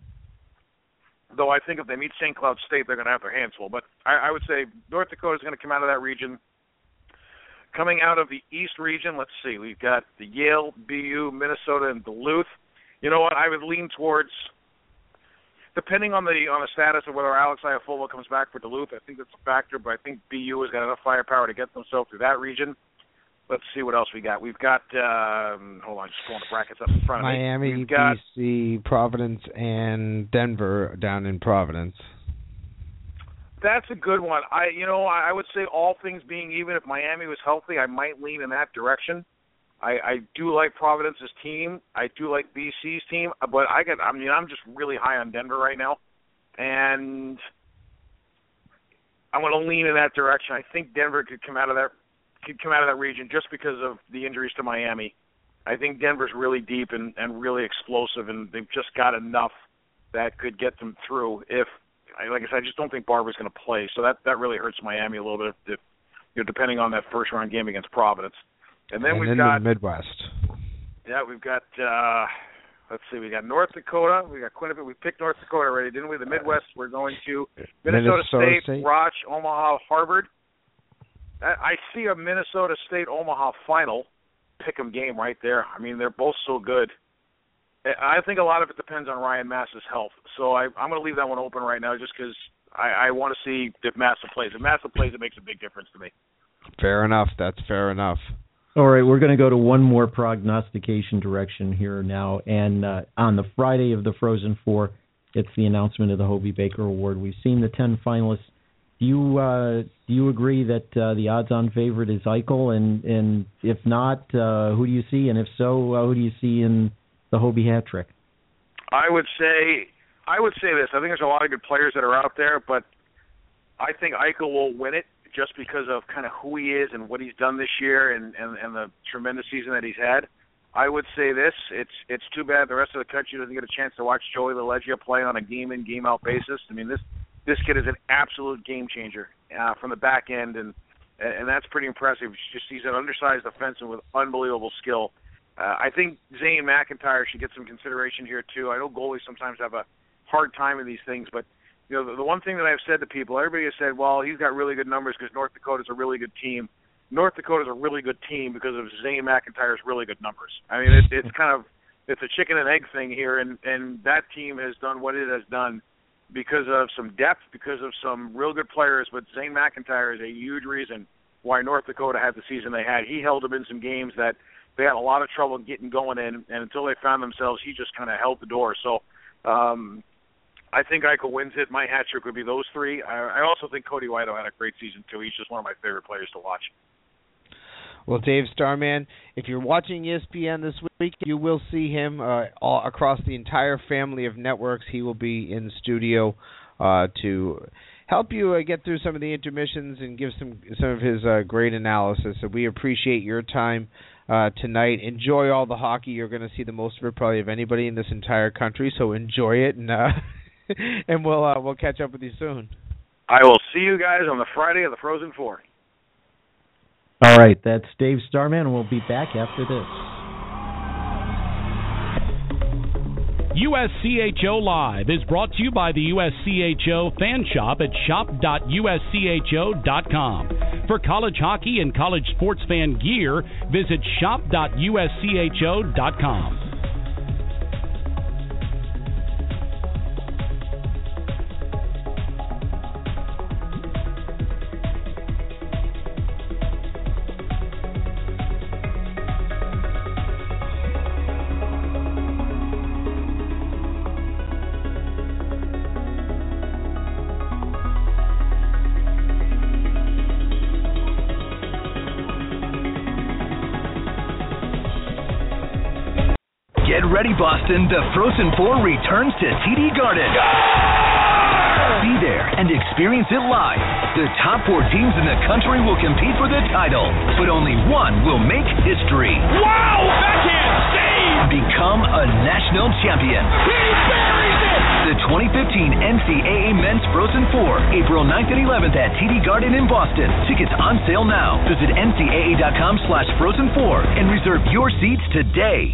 F: Though I think if they meet St. Cloud State, they're going to have their hands full. But I would say North Dakota is going to come out of that region. Coming out of the East region, let's see. We've got the Yale, BU, Minnesota, and Duluth. You know what? I would lean towards, depending on the status of whether Alex Iafallo comes back for Duluth, I think that's a factor. But I think BU has got enough firepower to get themselves through that region. Let's see what else we got. We've got, hold on, just pulling the brackets up in front of me.
D: Miami, BC, Providence, and Denver down in Providence.
F: That's a good one. I would say all things being even, if Miami was healthy, I might lean in that direction. I do like Providence's team. I do like BC's team, but I'm just really high on Denver right now, and I'm going to lean in that direction. I think Denver could come out of that region just because of the injuries to Miami. I think Denver's really deep and really explosive, and they've just got enough that could get them through. Like I said, I just don't think Barber's going to play, so that really hurts Miami a little bit, depending on that first round game against Providence. And then we've got
D: the Midwest.
F: Yeah, we've got let's see, we got North Dakota, we got Quinnipiac. We picked North Dakota already, didn't we? The Midwest, we're going to Minnesota State, Roch, Omaha, Harvard. I see a Minnesota State Omaha final pick'em game right there. I mean, they're both so good. I think a lot of it depends on Ryan Mass's health. So I'm going to leave that one open right now just because I want to see if Massa plays. If Massa plays, it makes a big difference to me.
D: Fair enough. That's fair enough.
C: All right, we're going to go to one more prognostication direction here now. And on the Friday of the Frozen Four, it's the announcement of the Hobey Baker Award. We've seen the 10 finalists. Do you agree that the odds-on favorite is Eichel? And if not, who do you see? And if so, who do you see in the Hobey hat trick?
F: I would say this. I think there's a lot of good players that are out there, but I think Eichel will win it just because of kind of who he is and what he's done this year and the tremendous season that he's had. I would say this. It's too bad the rest of the country doesn't get a chance to watch Joey LaLeggia play on a game-in, game-out basis. I mean, this kid is an absolute game changer from the back end, and that's pretty impressive. He's an undersized defenseman with unbelievable skill. I think Zane McIntyre should get some consideration here too. I know goalies sometimes have a hard time in these things, but the one thing that I've said to people, everybody has said, well, he's got really good numbers because North Dakota's a really good team. North Dakota's a really good team because of Zane McIntyre's really good numbers. I mean, it's a chicken and egg thing here, and that team has done what it has done because of some depth, because of some real good players, but Zane McIntyre is a huge reason why North Dakota had the season they had. He held them in some games that they had a lot of trouble getting going in, and until they found themselves, he just kind of held the door. So I think Eichel wins it. My hat trick would be those three. I also think Cody Whiteau had a great season, too. He's just one of my favorite players to watch.
D: Well, Dave Starman, if you're watching ESPN this week, you will see him all across the entire family of networks. He will be in studio to help you get through some of the intermissions and give some of his great analysis. So we appreciate your time tonight. Enjoy all the hockey. You're going to see the most of it probably of anybody in this entire country. So enjoy it, and and we'll catch up with you soon.
F: I will see you guys on the Friday of the Frozen Four.
C: All right, that's Dave Starman, and we'll be back after this.
B: USCHO Live is brought to you by the USCHO Fan Shop at shop.uscho.com. For college hockey and college sports fan gear, visit shop.uscho.com.
E: Get ready, Boston. The Frozen Four returns to TD Garden. Be there and experience it live. The top 4 teams in the country will compete for the title, but only one will make history.
M: Wow! Backhand save!
E: Become a national champion.
M: He buries it!
E: The 2015 NCAA Men's Frozen Four, April 9th and 11th at TD Garden in Boston. Tickets on sale now. Visit ncaa.com/Frozen4 and reserve your seats today.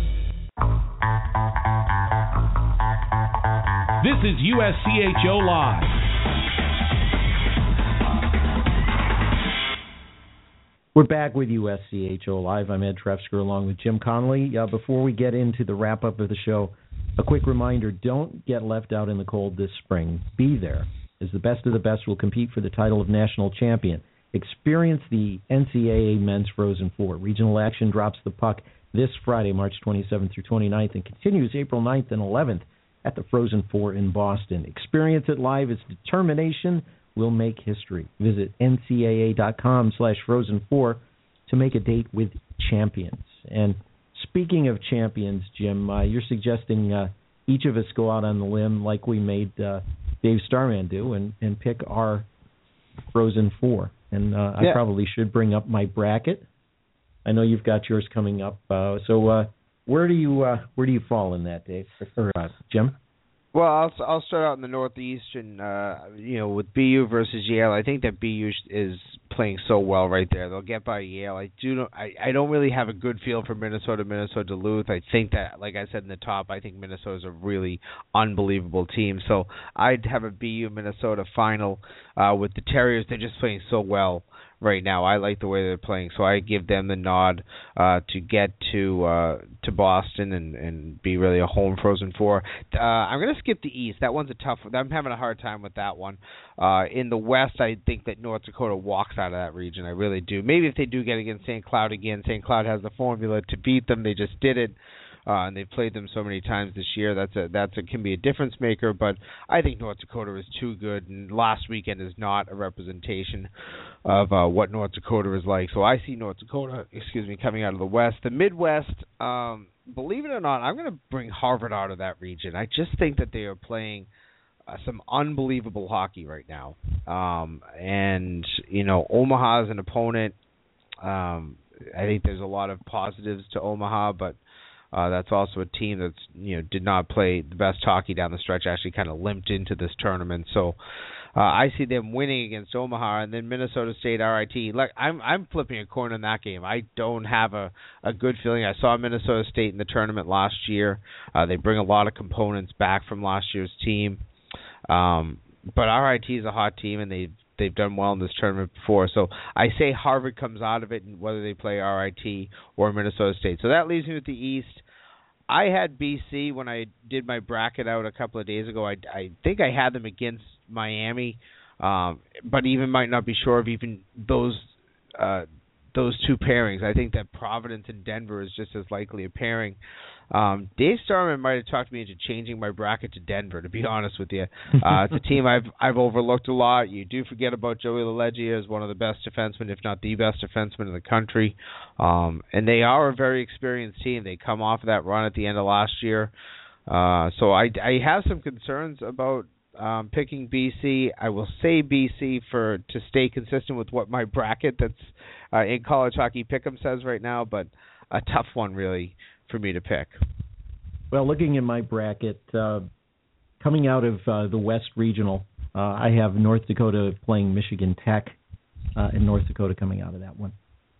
B: This is USCHO Live.
C: We're back with USCHO Live. I'm Ed Trefsker along with Jim Connolly. Before we get into the wrap-up of the show, a quick reminder, don't get left out in the cold this spring. Be there, as the best of the best will compete for the title of national champion. Experience the NCAA Men's Frozen Four. Regional action drops the puck this Friday, March 27th through 29th, and continues April 9th and 11th at the Frozen Four in Boston. Experience it live. Its determination will make history. Visit ncaa.com/Frozen4 to make a date with champions. And speaking of champions, Jim, you're suggesting each of us go out on the limb like we made Dave Starman do and pick our Frozen Four. And I probably should bring up my bracket. I know you've got yours coming up. So where do you fall in that, Dave? Or Jim?
D: Well, I'll start out in the Northeast, and with BU versus Yale. I think that BU is playing so well right there. They'll get by Yale. I don't really have a good feel for Minnesota Duluth. I think that, like I said in the top, I think Minnesota's a really unbelievable team. So I'd have a BU Minnesota final with the Terriers. They're just playing so well right now. I like the way they're playing, so I give them the nod to get to Boston and be really a home Frozen Four. I'm going to skip the East. That one's a tough one. I'm having a hard time with that one. In the West, I think that North Dakota walks out of that region. I really do. Maybe if they do get against St. Cloud again, St. Cloud has the formula to beat them. They just did it. And they've played them so many times this year. That can be a difference maker. But I think North Dakota is too good, and last weekend is not a representation of what North Dakota is like. So I see North Dakota, coming out of the West. The Midwest, believe it or not, I'm going to bring Harvard out of that region. I just think that they are playing some unbelievable hockey right now. And Omaha is an opponent. I think there's a lot of positives to Omaha, but that's also a team that's did not play the best hockey down the stretch. Actually, kind of limped into this tournament. So I see them winning against Omaha, and then Minnesota State RIT. Look, I'm flipping a coin in that game. I don't have a good feeling. I saw Minnesota State in the tournament last year. They bring a lot of components back from last year's team, but RIT is a hot team, and they've done well in this tournament before. So I say Harvard comes out of it, whether they play RIT or Minnesota State. So that leaves me with the East. I had BC when I did my bracket out a couple of days ago. I think I had them against Miami, but even might not be sure of even those two pairings. I think that Providence and Denver is just as likely a pairing. Dave Starman might have talked me into changing my bracket to Denver, to be honest with you. It's a team I've overlooked a lot. You do forget about Joey LaLeggia as one of the best defensemen, if not the best defenseman in the country. And they are a very experienced team. They come off of that run at the end of last year. So I have some concerns about picking BC. I will say BC to stay consistent with what my bracket that's in College Hockey Pick'em says right now, but a tough one really for me to pick.
C: Well, looking in my bracket, coming out of the West Regional, I have North Dakota playing Michigan Tech, and North Dakota coming out of that one.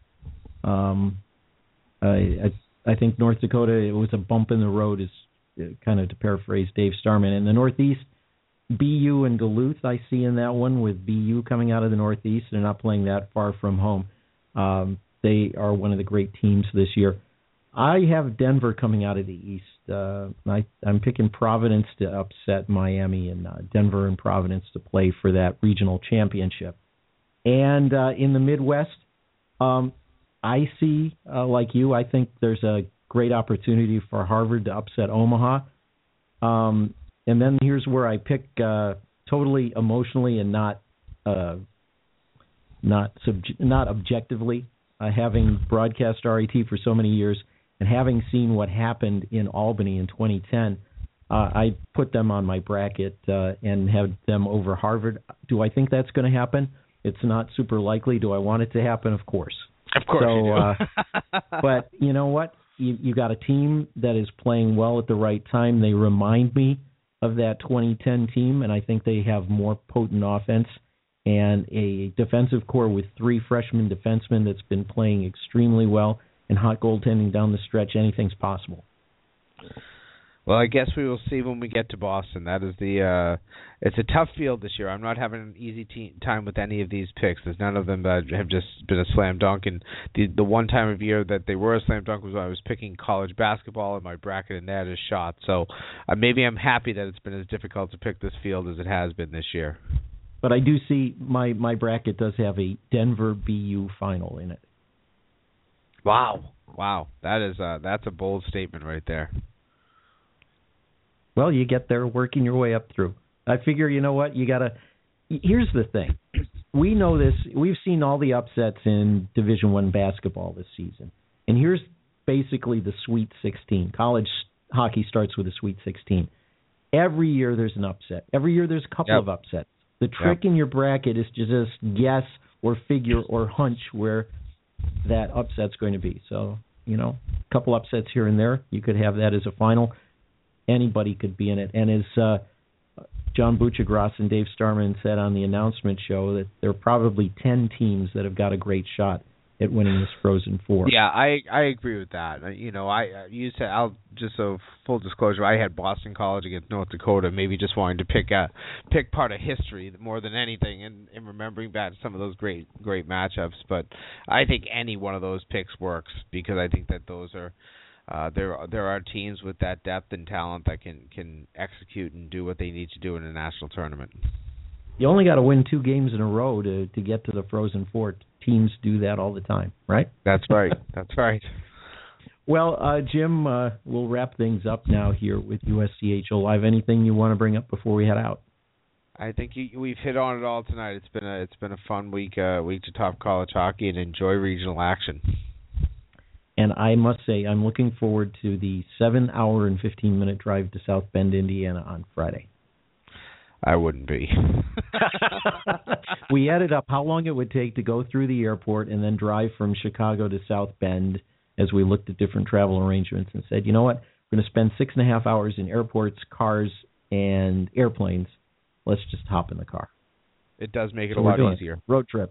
C: I think North Dakota, it was a bump in the road, is kind of to paraphrase Dave Starman. In the Northeast, BU and Duluth I see in that one, with BU coming out of the Northeast. They're not playing that far from home. They are one of the great teams this year. I have Denver coming out of the East. I'm picking Providence to upset Miami, and Denver and Providence to play for that regional championship. And in the Midwest, I see, like you, I think there's a great opportunity for Harvard to upset Omaha. And then here's where I pick totally emotionally and not objectively, having broadcast RIT for so many years and having seen what happened in Albany in 2010, I put them on my bracket and have them over Harvard. Do I think that's going to happen? It's not super likely. Do I want it to happen? Of course.
D: Of course you
C: do. But you know what? You got a team that is playing well at the right time. They remind me of that 2010 team, and I think they have more potent offense and a defensive core with three freshman defensemen that's been playing extremely well, and hot goaltending down the stretch. Anything's possible.
D: Well, I guess we will see when we get to Boston. That is it's a tough field this year. I'm not having an easy time with any of these picks. There's none of them that have just been a slam dunk. And the one time of year that they were a slam dunk was when I was picking college basketball, and my bracket and that is shot. So maybe I'm happy that it's been as difficult to pick this field as it has been this year.
C: But I do see my bracket does have a Denver BU final in it.
D: Wow, that's a bold statement right there.
C: Well, you get there working your way up through. I figure, you know what, you got to... Here's the thing. We know this. We've seen all the upsets in Division I basketball this season. And here's basically the Sweet 16. College hockey starts with a Sweet 16. Every year there's an upset. Every year there's a couple of upsets. The trick in your bracket is to just guess or figure or hunch where that upset's going to be. So, a couple upsets here and there. You could have that as a final. Anybody could be in it. And as John Buccigross and Dave Starman said on the announcement show, that there are probably 10 teams that have got a great shot at winning this Frozen Four.
D: Yeah, I agree with that. I'll just so full disclosure, I had Boston College against North Dakota, maybe just wanting to pick part of history more than anything, and remembering back to some of those great matchups. But I think any one of those picks works, because I think that those are there are teams with that depth and talent that can execute and do what they need to do in a national tournament.
C: You only got to win 2 games in a row to get to the Frozen Four. Teams do that all the time, right?
D: That's right. That's right.
C: Well, Jim, we'll wrap things up now here with USCHO Live. Anything you want to bring up before we head out?
D: I think we've hit on it all tonight. It's been a fun week to talk college hockey and enjoy regional action.
C: And I must say, I'm looking forward to the 7-hour and 15-minute drive to South Bend, Indiana on Friday.
D: I wouldn't be.
C: We added up how long it would take to go through the airport and then drive from Chicago to South Bend as we looked at different travel arrangements and said, you know what, we're going to spend 6.5 hours in airports, cars, and airplanes. Let's just hop in the car.
D: It does make it a lot easier.
C: Road trip.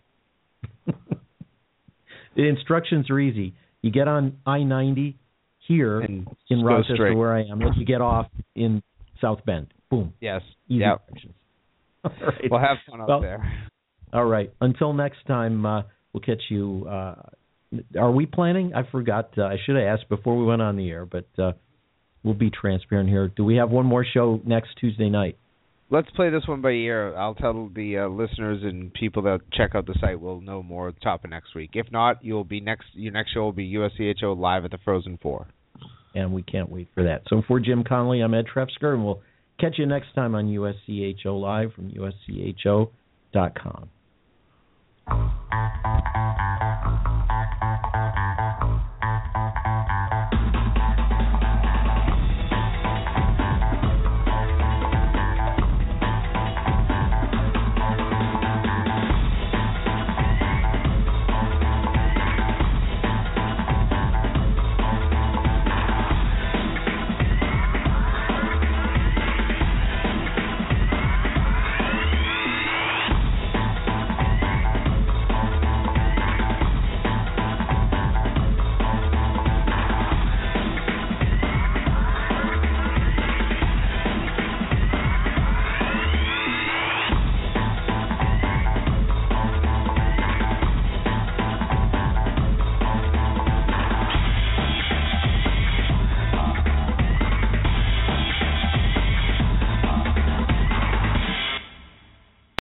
C: The instructions are easy. You get on I-90 here in Rochester, straight where I am. Then you get off in South Bend. Boom.
D: Yes.
C: Easy
D: directions.
C: All right.
D: We'll have fun out there.
C: All right. Until next time, we'll catch you. Are we planning? I forgot. I should have asked before we went on the air, but we'll be transparent here. Do we have one more show next Tuesday night?
D: Let's play this one by ear. I'll tell the listeners and people that check out the site will know more at the top of next week. If not, your next show will be USCHO Live at the Frozen Four.
C: And we can't wait for that. So for Jim Connolly, I'm Ed Trefsker, and we'll catch you next time on USCHO Live from USCHO.com.